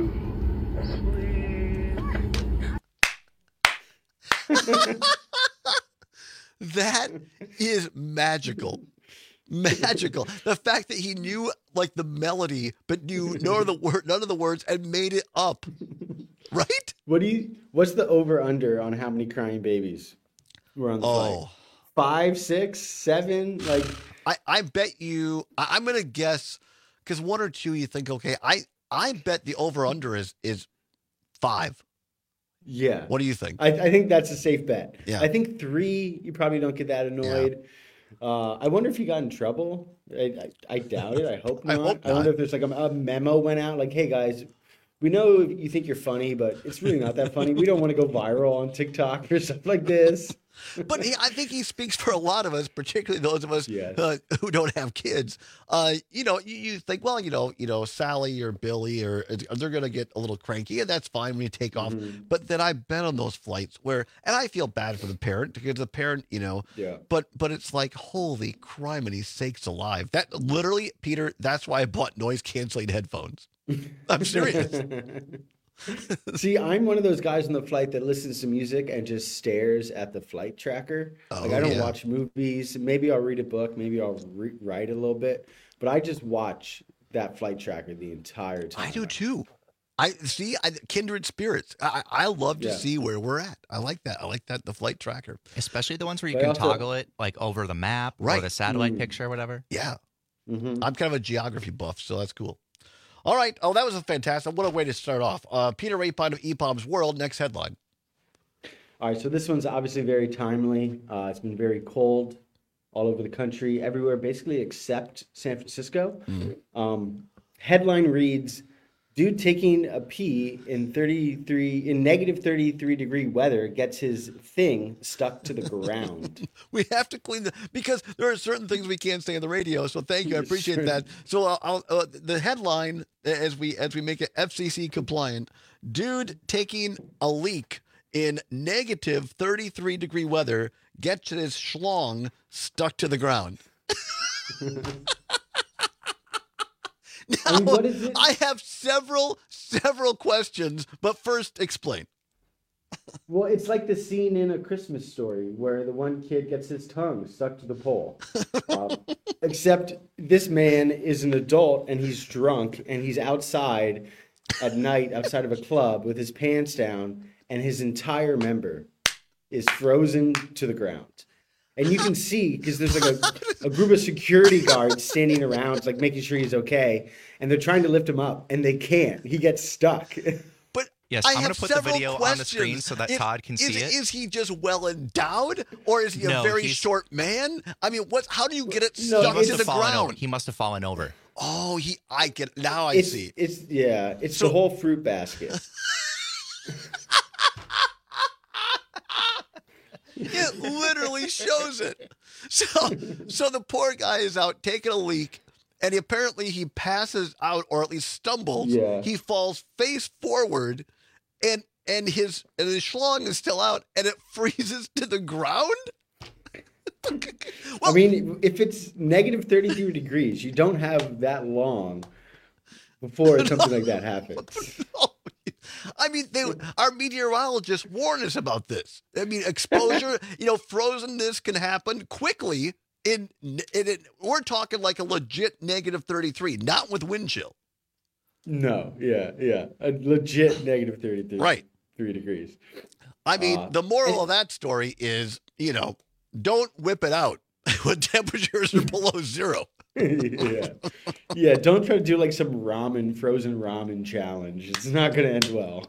to sleep. That is magical. Magical. The fact that he knew like the melody, but knew none of the words and made it up. Right? What's the over under on how many crying babies were on the flight? 5, 6, 7? Like I bet you I'm gonna guess because 1 or 2 you think, okay, I bet the over under is 5. Yeah. What do you think? I think that's a safe bet. Yeah. I think 3, you probably don't get that annoyed. Yeah. I wonder if he got in trouble. I doubt it. I hope not. I hope not. I wonder if there's like a memo went out like, hey guys, we know you think you're funny, but it's really not that funny. We don't want to go viral on TikTok or stuff like this. But I think he speaks for a lot of us, particularly those of us who don't have kids. You think, well, Sally or Billy or they're going to get a little cranky, and that's fine when you take off. But then I've been on those flights and I feel bad for the parent because the parent, but it's like, holy criminy sakes alive. That literally, Peter, that's why I bought noise canceling headphones. I'm serious. See, I'm one of those guys on the flight that listens to music and just stares at the flight tracker. I don't watch movies. Maybe I'll read a book. Maybe I'll write a little bit. But I just watch that flight tracker the entire time. I do too. Kindred spirits. I love to see where we're at. I like that. The flight tracker. Especially the ones where you can toggle it like over the map or the satellite picture or whatever. Yeah. I'm kind of a geography buff, so that's cool. All right. Oh, that was a fantastic. What a way to start off. Peter Rapine of EPOM's World. Next headline. All right, so this one's obviously very timely. It's been very cold all over the country, everywhere, basically except San Francisco. Headline reads, dude taking a pee in negative 33 degree weather gets his thing stuck to the ground. We have to clean because there are certain things we can't say on the radio. So thank you, I appreciate that. So the headline, as we make it FCC compliant, dude taking a leak in negative 33 degree weather gets his schlong stuck to the ground. Now, what is it? I have several questions, but first explain. Well, it's like the scene in A Christmas Story where the one kid gets his tongue stuck to the pole. Except this man is an adult and he's drunk and he's outside at night outside of a club with his pants down and his entire member is frozen to the ground. And you can see, because there's like a group of security guards standing around, like making sure he's okay. And they're trying to lift him up, and they can't. He gets stuck. But yes, I'm going to put the video on the screen so that Todd can see it. Is he just well endowed, or is he a very short man? I mean, how do you get it stuck to the ground? He must have fallen over. Oh, I get it. Now I see. It's the whole fruit basket. It literally shows it. So the poor guy is out taking a leak, and apparently he passes out, or at least stumbles. Yeah. He falls face forward, and his schlong is still out, and it freezes to the ground. I mean, if it's negative 33 degrees, you don't have that long before something like that happens. I mean, our meteorologists warn us about this. I mean, exposure, frozenness can happen quickly. We're talking like a legit negative 33, not with wind chill. No, yeah. A legit negative 33. Right. 3 degrees. I mean, the moral of that story is, don't whip it out when temperatures are below zero. Yeah. Don't try to do like some frozen ramen challenge. It's not going to end well.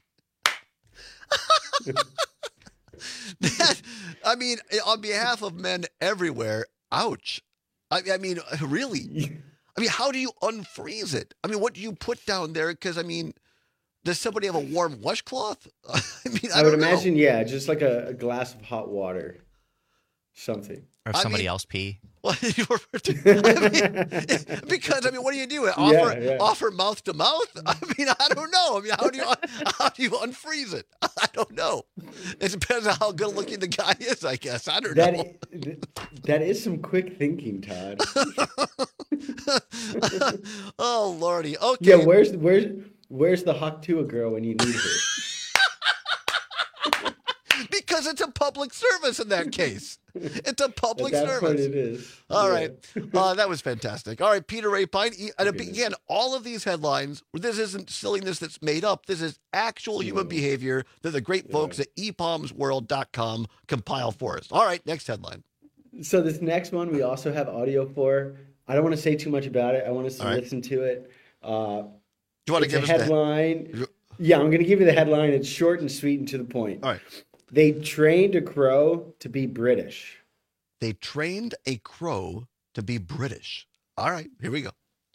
I mean, on behalf of men everywhere, ouch. I mean, really. I mean, how do you unfreeze it? I mean, what do you put down there? Because, I mean, does somebody have a warm washcloth? I would imagine, just like a glass of hot water. Something. Or somebody else pee. Well, because what do you do? Offer mouth to mouth? I mean, I don't know. I mean, how do you unfreeze it? I don't know. It depends on how good looking the guy is, I guess. I don't know. That is some quick thinking, Todd. Oh Lordy. Okay. Yeah, where's the Hawk-Tuah girl when you need her? Because it's a public service in that case. It's a public service. That's what it is. All right. That was fantastic. All right, Peter Rapine. And again, all of these headlines, this isn't silliness that's made up. This is actual human behavior that the great folks at epomsworld.com compile for us. All right, next headline. So this next one we also have audio for. I don't want to say too much about it. I want us to listen to it. Do you want to give us the headline? Yeah, I'm going to give you the headline. It's short and sweet and to the point. All right. They trained a crow to be British. They trained a crow to be British. All right, here we go.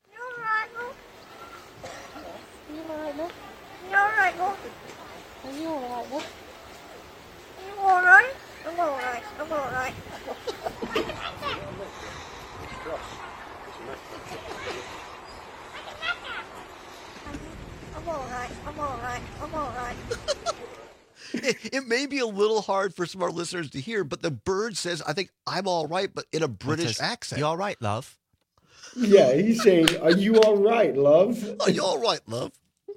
I'm all right. It may be a little hard for some of our listeners to hear, but the bird says, I think I'm all right, but in a British accent. You all right, love? Yeah, he's saying, are you all right, love? Are you all right, love?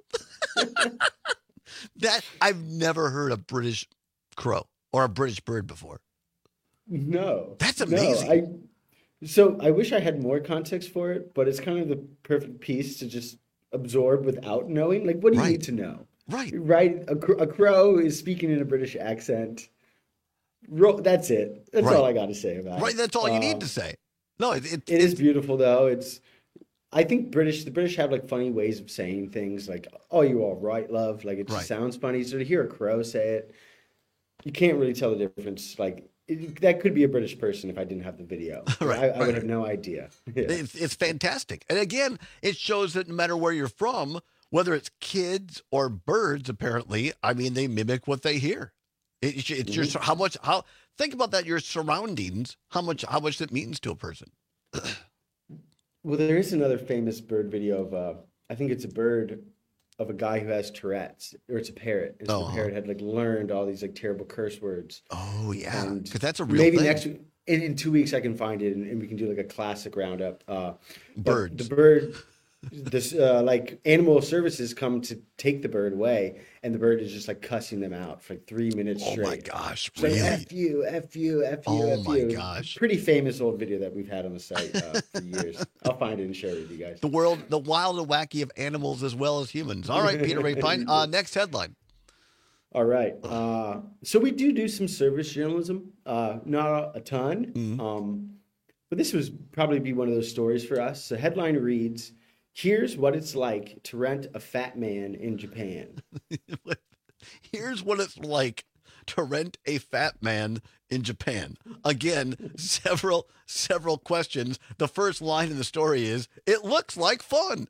That I've never heard a British crow or a British bird before. No. That's amazing. So I wish I had more context for it, but it's kind of the perfect piece to just absorb without knowing. Like, what do you need to know? Right. A crow is speaking in a British accent. That's it. That's all I got to say about it. Right. That's all you need to say. No, it is beautiful, though. I think the British have like funny ways of saying things like, "Oh, you all right, love?" Like it just sounds funny. So to hear a crow say it, you can't really tell the difference. Like that could be a British person if I didn't have the video. I would have no idea. Yeah. It's fantastic. And again, it shows that no matter where you're from, whether it's kids or birds, apparently, I mean, they mimic what they hear. It's just think about that, your surroundings, how much that means to a person. Well, there is another famous bird video of, I think it's a bird of a guy who has Tourette's, or it's a parrot. And so the parrot had like learned all these like terrible curse words. Oh yeah, because that's a real maybe thing. Next week, in 2 weeks I can find it and we can do like a classic roundup. Birds. The bird, this like animal services come to take the bird away, and the bird is just like cussing them out for like 3 minutes straight. Oh my gosh, it's really? Like, F you, F you, F you, Oh F my you. gosh. Pretty famous old video that we've had on the site for years. I'll find it and share it with you guys. The wild and wacky of animals as well as humans. All right, Peter Rapine. Next headline. All right. So we do some service journalism, not a ton, but this would probably be one of those stories for us. The headline reads, "Here's what it's like to rent a fat man in Japan." Here's what it's like to rent a fat man in Japan. Again, several questions. The first line in the story is, "It looks like fun."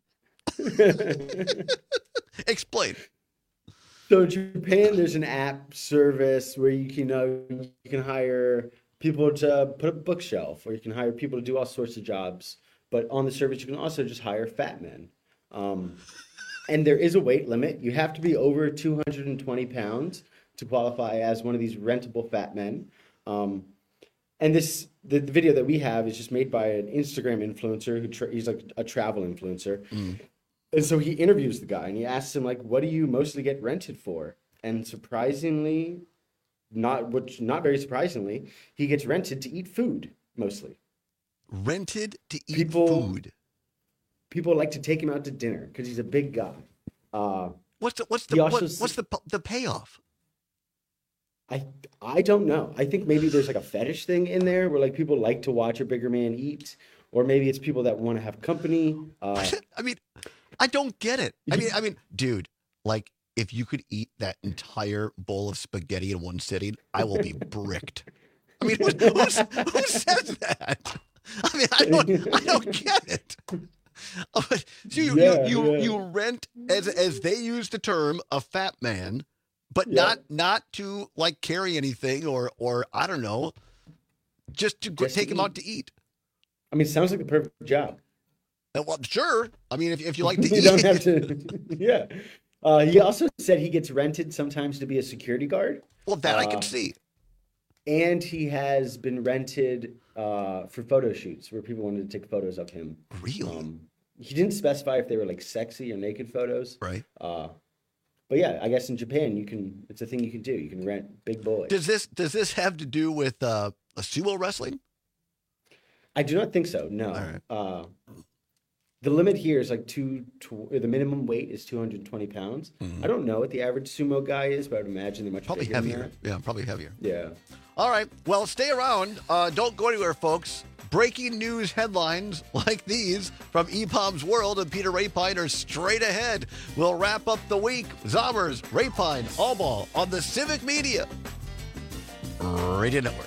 Explain. So in Japan, there's an app service where you can hire people to put up a bookshelf, or you can hire people to do all sorts of jobs. But on the service, you can also just hire fat men. And there is a weight limit. You have to be over 220 pounds to qualify as one of these rentable fat men. And the video that we have is just made by an Instagram influencer he's like a travel influencer. And so he interviews the guy and he asks him, like, what do you mostly get rented for? And surprisingly, not very surprisingly, he gets rented to eat food mostly. Rented to eat food. People like to take him out to dinner because he's a big guy. What's the payoff? I don't know. I think maybe there's like a fetish thing in there where like people like to watch a bigger man eat, or maybe it's people that want to have company. I mean, I don't get it. I mean, dude, like if you could eat that entire bowl of spaghetti in one sitting, I will be bricked. I mean, who says that? I mean, I don't get it. So you rent, as they use the term, a fat man, but not to like carry anything or I don't know, just to take him out to eat. I mean, it sounds like the perfect job. Well, sure. I mean, if you like to you eat, don't have to. Yeah. He also said he gets rented sometimes to be a security guard. Well, that I can see. And he has been rented for photo shoots where people wanted to take photos of him. Really? He didn't specify if they were like sexy or naked photos. Right. But yeah, I guess in Japan it's a thing you can do. You can rent big boys. Does this have to do with a sumo wrestling? I do not think so. No. All right. The limit here is like the minimum weight is 220 pounds. I don't know what the average sumo guy is, but I would imagine they're probably bigger heavier. than that. Yeah, probably heavier. Yeah. All right. Well, stay around. Don't go anywhere, folks. Breaking news headlines like these from EPOM's World and Peter Rapine are straight ahead. We'll wrap up the week. Zommers, Rapine, Allball on the Civic Media Radio Network.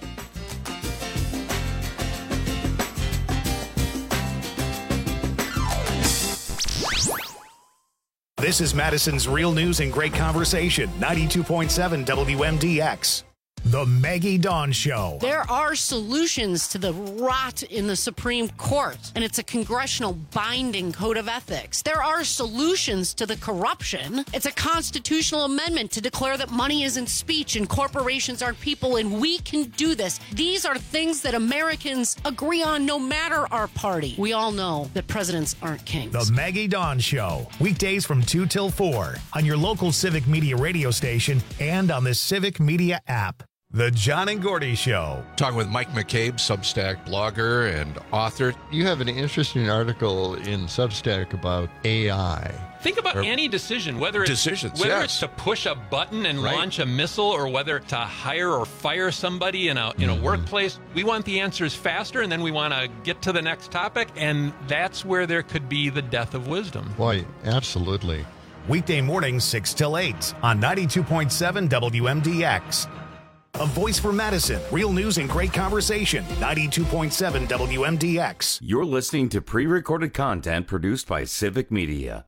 This is Madison's Real News and Great Conversation, 92.7 WMDX. The Maggie Dawn Show. There are solutions to the rot in the Supreme Court, and it's a congressional binding code of ethics. There are solutions to the corruption. It's a constitutional amendment to declare that money isn't speech and corporations aren't people, and we can do this. These are things that Americans agree on no matter our party. We all know that presidents aren't kings. The Maggie Dawn Show, weekdays from 2 till 4 on your local Civic Media radio station and on the Civic Media app. The John and Gordy Show. Talking with Mike McCabe, Substack blogger and author. You have an interesting article in Substack about AI. Think about any decision, whether it's to push a button and launch a missile, or whether to hire or fire somebody in a workplace. We want the answers faster, and then we want to get to the next topic, and that's where there could be the death of wisdom. Boy, absolutely. Weekday mornings 6 till 8 on 92.7 WMDX. A voice for Madison. Real news and great conversation. 92.7 WMDX. You're listening to pre-recorded content produced by Civic Media.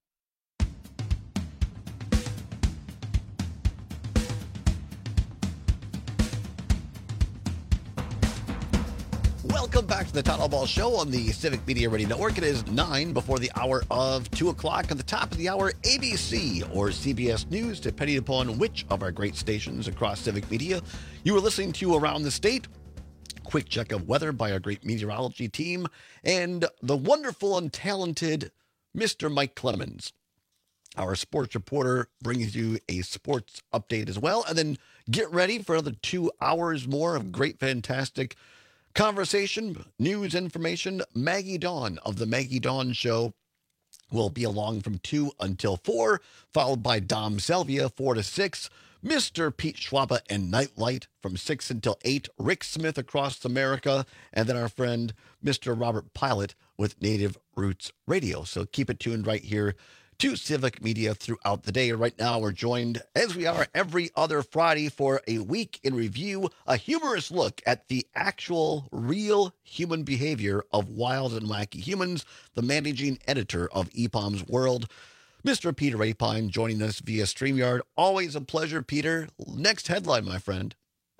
Welcome back to the Town Hall Ball Show on the Civic Media Radio Network. It is 9 before the hour of 2 o'clock. At the top of the hour, ABC or CBS News, depending upon which of our great stations across Civic Media you are listening to around the state. Quick check of weather by our great meteorology team and the wonderful and talented Mr. Mike Clemens. Our sports reporter brings you a sports update as well. And then get ready for another 2 hours more of great, fantastic conversation, news, information. Maggie Dawn of the Maggie Dawn Show will be along from 2 until 4, followed by Dom Selvia, 4 to 6. Mr. Pete Schwaba and Nightlight from 6 until 8. Rick Smith across America. And then our friend, Mr. Robert Pilot with Native Roots Radio. So keep it tuned right here to Civic Media throughout the day. Right now, we're joined, as we are every other Friday, for a week in review, a humorous look at the actual, real human behavior of wild and wacky humans, the managing editor of EPOM's World, Mr. Peter Rapine, joining us via StreamYard. Always a pleasure, Peter. Next headline, my friend.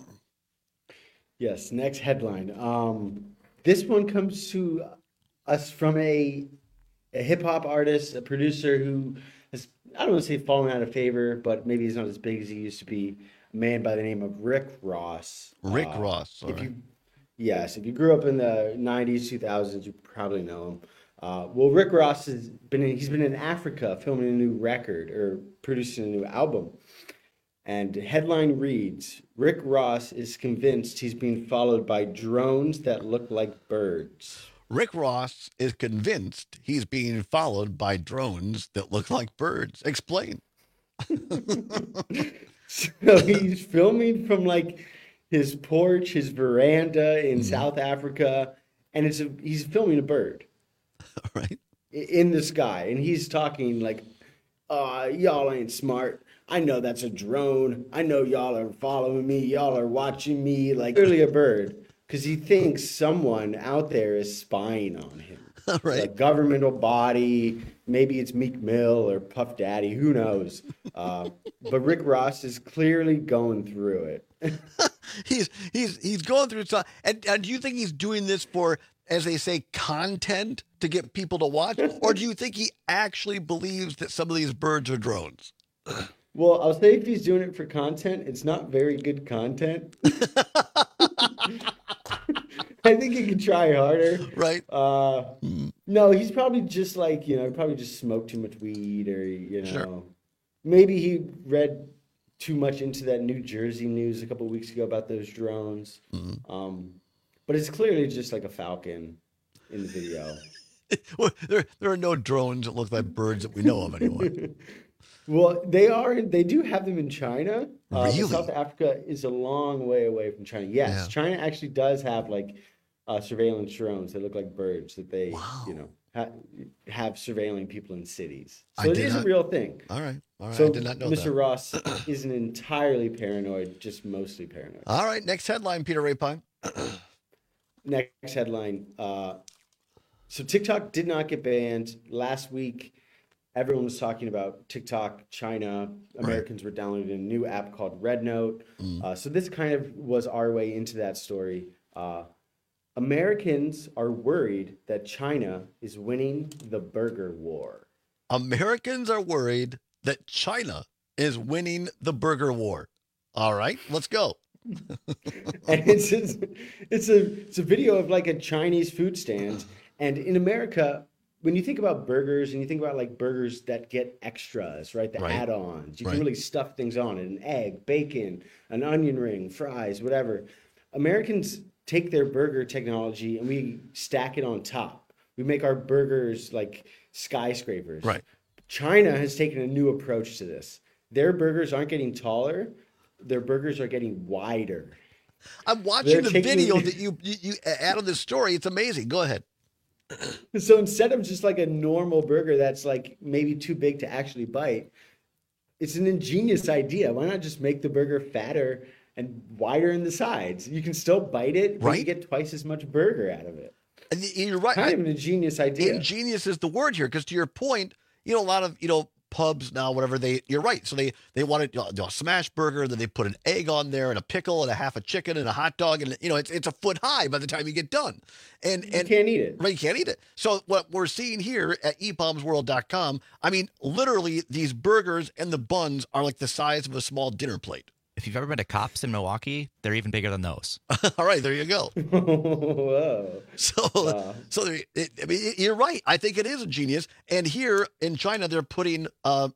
Yes, next headline. This one comes to us from a hip-hop artist, a producer who has, I don't want to say fallen out of favor, but maybe he's not as big as he used to be. A man by the name of Rick Ross. Rick Ross. If you grew up in the 90s, 2000s, you probably know him. Well, Rick Ross he's been in Africa filming a new record or producing a new album. And headline reads, Rick Ross is convinced he's being followed by drones that look like birds. Rick Ross is convinced he's being followed by drones that look like birds. Explain. So he's filming from like his porch, his veranda in South Africa, and he's filming a bird. Right. In the sky. And he's talking like, y'all ain't smart. I know that's a drone. I know y'all are following me. Y'all are watching me. Like, clearly a bird. Because he thinks someone out there is spying on him. Right. A governmental body. Maybe it's Meek Mill or Puff Daddy. Who knows? But Rick Ross is clearly going through it. He's going through stuff. And do you think he's doing this for, as they say, content to get people to watch? Or do you think he actually believes that some of these birds are drones? Well, I'll say if he's doing it for content, it's not very good content. I think he could try harder. Right. No, he's probably just like, probably just smoked too much weed or, Sure. Maybe he read too much into that New Jersey news a couple of weeks ago about those drones. Mm-hmm. But it's clearly just like a falcon in the video. Well, there are no drones that look like birds that we know of anyway. Well, they do have them in China. Really? South Africa is a long way away from China. Yes, Yeah. China actually does have like surveillance drones that look like birds that they, have surveilling people in cities. So it is a real thing. All right. So I did not know Mr. that. Ross isn't entirely paranoid, just mostly paranoid. All right. Next headline, Peter Rapine. Next headline. So TikTok did not get banned. Last week, everyone was talking about TikTok, China. Americans were downloading a new app called Red Note. So this kind of was our way into that story. Americans are worried that China is winning the burger war. Americans are worried that China is winning the burger war. All right, let's go. And it's a video of like a Chinese food stand. And in America, when you think about burgers and you think about like burgers that get extras, right? The add-ons, you can really stuff things on it, an egg, bacon, an onion ring, fries, whatever. Americans take their burger technology and we stack it on top. We make our burgers like skyscrapers. Right. China has taken a new approach to this. Their burgers aren't getting taller. Their burgers are getting wider. I'm watching the video that you add on this story. It's amazing. Go ahead. So instead of just like a normal burger that's like maybe too big to actually bite, it's an ingenious idea. Why not just make the burger fatter and wider in the sides? You can still bite it, but you get twice as much burger out of it. And you're right. Kind of an ingenious idea. Ingenious is the word here, because to your point, a lot of, pubs now, whatever, you're right. So they wanted a smash burger, then they put an egg on there and a pickle and a half a chicken and a hot dog, and it's a foot high by the time you get done. And you can't eat it. Right, you can't eat it. So what we're seeing here at eatbombsworld.com, I mean, literally these burgers and the buns are like the size of a small dinner plate. If you've ever been to Cops in Milwaukee, they're even bigger than those. All right, there you go. Whoa. So you're right. I think it is a genius. And here in China, they're putting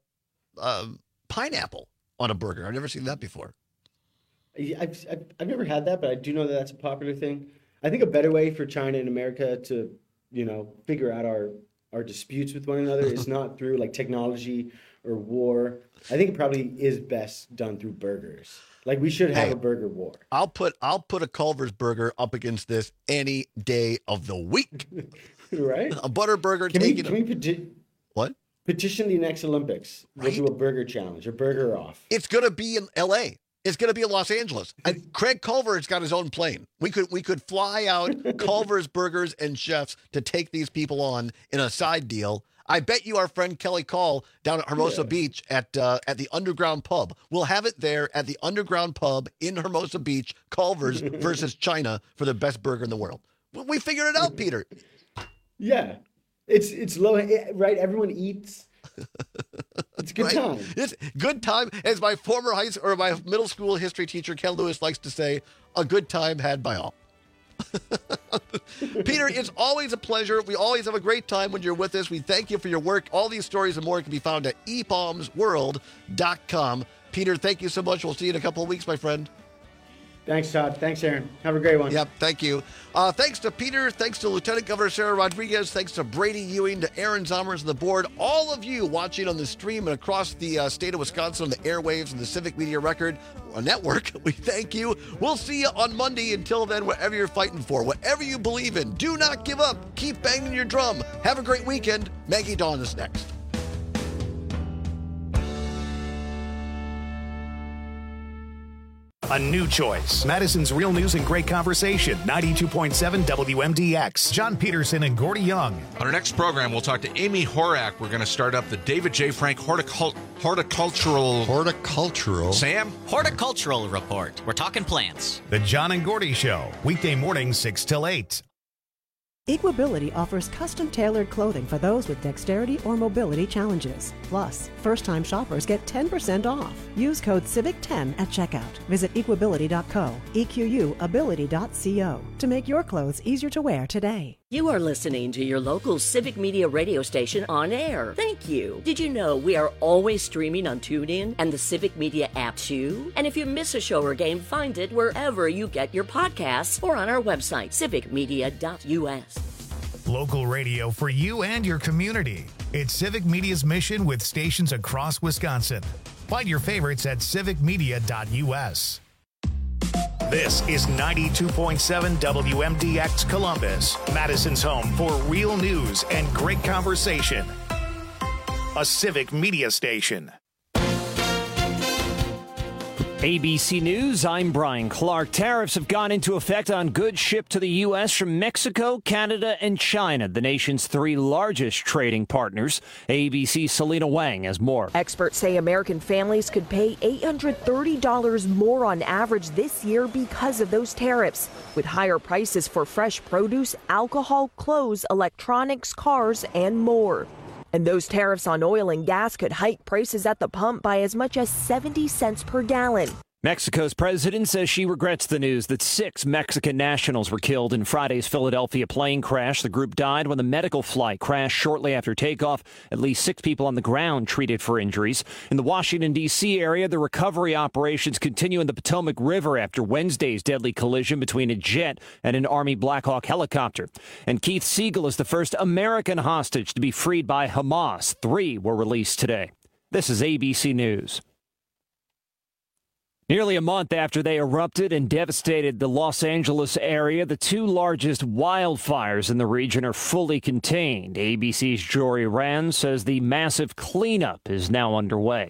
pineapple on a burger. I've never seen that before. I've never had that, but I do know that that's a popular thing. I think a better way for China and America to, figure out our disputes with one another is not through like technology or war. I think it probably is best done through burgers. Like we should have a burger war. I'll put a Culver's burger up against this any day of the week. Right? A butter burger. Can we what? Petition the next Olympics. We'll do a burger challenge, a burger off. It's going to be in L.A. It's going to be in Los Angeles. And Craig Culver's got his own plane. We could fly out Culver's Burgers and Chefs to take these people on in a side deal. I bet you our friend Kelly Call down at Hermosa Beach at the Underground Pub. We'll have it there at the Underground Pub in Hermosa Beach, Culver's versus China for the best burger in the world. We figured it out, Peter. Yeah. It's low, right? Everyone eats. It's a good time. It's good time. As my former my middle school history teacher, Ken Lewis, likes to say, a good time had by all. Peter, it's always a pleasure. We always have a great time when you're with us. We thank you for your work. All these stories and more can be found at eatbombsworld.com. Peter, thank you so much. We'll see you in a couple of weeks, my friend. Thanks, Todd. Thanks, Aaron. Have a great one. Yep, thank you. Thanks to Peter. Thanks to Lieutenant Governor Sarah Rodriguez. Thanks to Brady Ewing, to Aaron Zommers on the board. All of you watching on the stream and across the state of Wisconsin on the airwaves and the Civic Media Record Network, we thank you. We'll see you on Monday. Until then, whatever you're fighting for, whatever you believe in, do not give up. Keep banging your drum. Have a great weekend. Maggie Dawn is next. A new choice. Madison's Real News and Great Conversation. 92.7 WMDX. John Peterson and Gordy Young. On our next program, we'll talk to Amy Horak. We're going to start up the David J. Frank Horticultural. Sam? Horticultural Report. We're talking plants. The John and Gordy Show. Weekday morning 6 till 8. Equability offers custom-tailored clothing for those with dexterity or mobility challenges. Plus, first-time shoppers get 10% off. Use code CIVIC10 at checkout. Visit equability.co, equability.co to make your clothes easier to wear today. You are listening to your local Civic Media radio station on air. Thank you. Did you know we are always streaming on TuneIn and the Civic Media app too? And if you miss a show or game, find it wherever you get your podcasts or on our website, civicmedia.us. Local radio for you and your community. It's Civic Media's mission with stations across Wisconsin. Find your favorites at civicmedia.us. This is 92.7 WMDX Columbus, Madison's home for real news and great conversation. A Civic Media station. ABC News, I'm Brian Clark. Tariffs have gone into effect on goods shipped to the U.S. from Mexico, Canada, and China, the nation's three largest trading partners. ABC's Selena Wang has more. Experts say American families could pay $830 more on average this year because of those tariffs, with higher prices for fresh produce, alcohol, clothes, electronics, cars, and more. And those tariffs on oil and gas could hike prices at the pump by as much as 70 cents per gallon. Mexico's president says she regrets the news that 6 Mexican nationals were killed in Friday's Philadelphia plane crash. The group died when the medical flight crashed shortly after takeoff. At least 6 people on the ground treated for injuries. In the Washington, D.C. area, the recovery operations continue in the Potomac River after Wednesday's deadly collision between a jet and an Army Black Hawk helicopter. And Keith Siegel is the first American hostage to be freed by Hamas. 3 were released today. This is ABC News. Nearly a month after they erupted and devastated the Los Angeles area, the 2 largest wildfires in the region are fully contained. ABC's Jory Rand says the massive cleanup is now underway.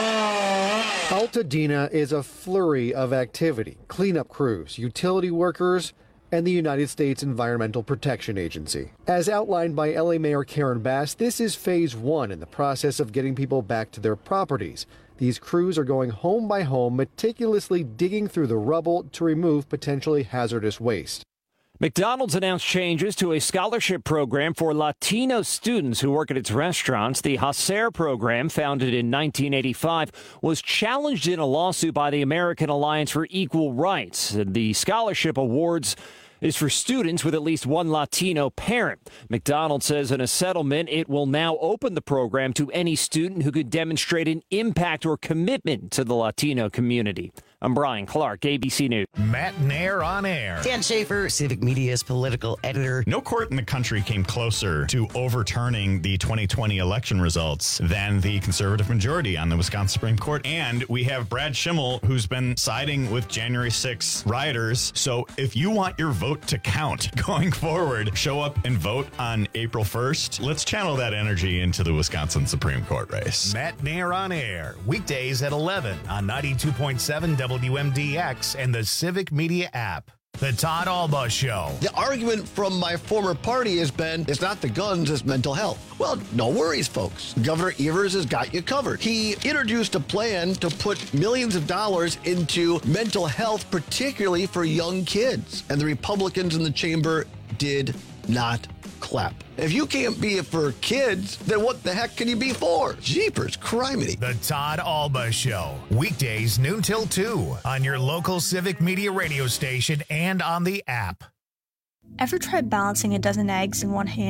Altadena is a flurry of activity. Cleanup crews, utility workers, and the United States Environmental Protection Agency. As outlined by LA Mayor Karen Bass, this is phase 1 in the process of getting people back to their properties. These crews are going home by home, meticulously digging through the rubble to remove potentially hazardous waste. McDonald's announced changes to a scholarship program for Latino students who work at its restaurants. The HACER program, founded in 1985, was challenged in a lawsuit by the American Alliance for Equal Rights. The scholarship awards is for students with at least one Latino parent. McDonald's says in a settlement it will now open the program to any student who could demonstrate an impact or commitment to the Latino community. I'm Brian Clark, ABC News. Matt Nair on air. Dan Schaefer, Civic Media's political editor. No court in the country came closer to overturning the 2020 election results than the conservative majority on the Wisconsin Supreme Court. And we have Brad Schimmel, who's been siding with January 6 rioters. So if you want your vote to count going forward, show up and vote on April 1st. Let's channel that energy into the Wisconsin Supreme Court race. Matt Nair on air, weekdays at 11 on 92.7 WMDX and the Civic Media app. The Todd Alba Show. The argument from my former party has been, it's not the guns, it's mental health. Well, no worries, folks. Governor Evers has got you covered. He introduced a plan to put millions of dollars into mental health, particularly for young kids. And the Republicans in the chamber did not clap. If you can't be for kids, then what the heck can you be for? Jeepers criminy. The Todd Alba Show. Weekdays noon till 2 on your local Civic Media radio station and on the app. Ever tried balancing a dozen eggs in one hand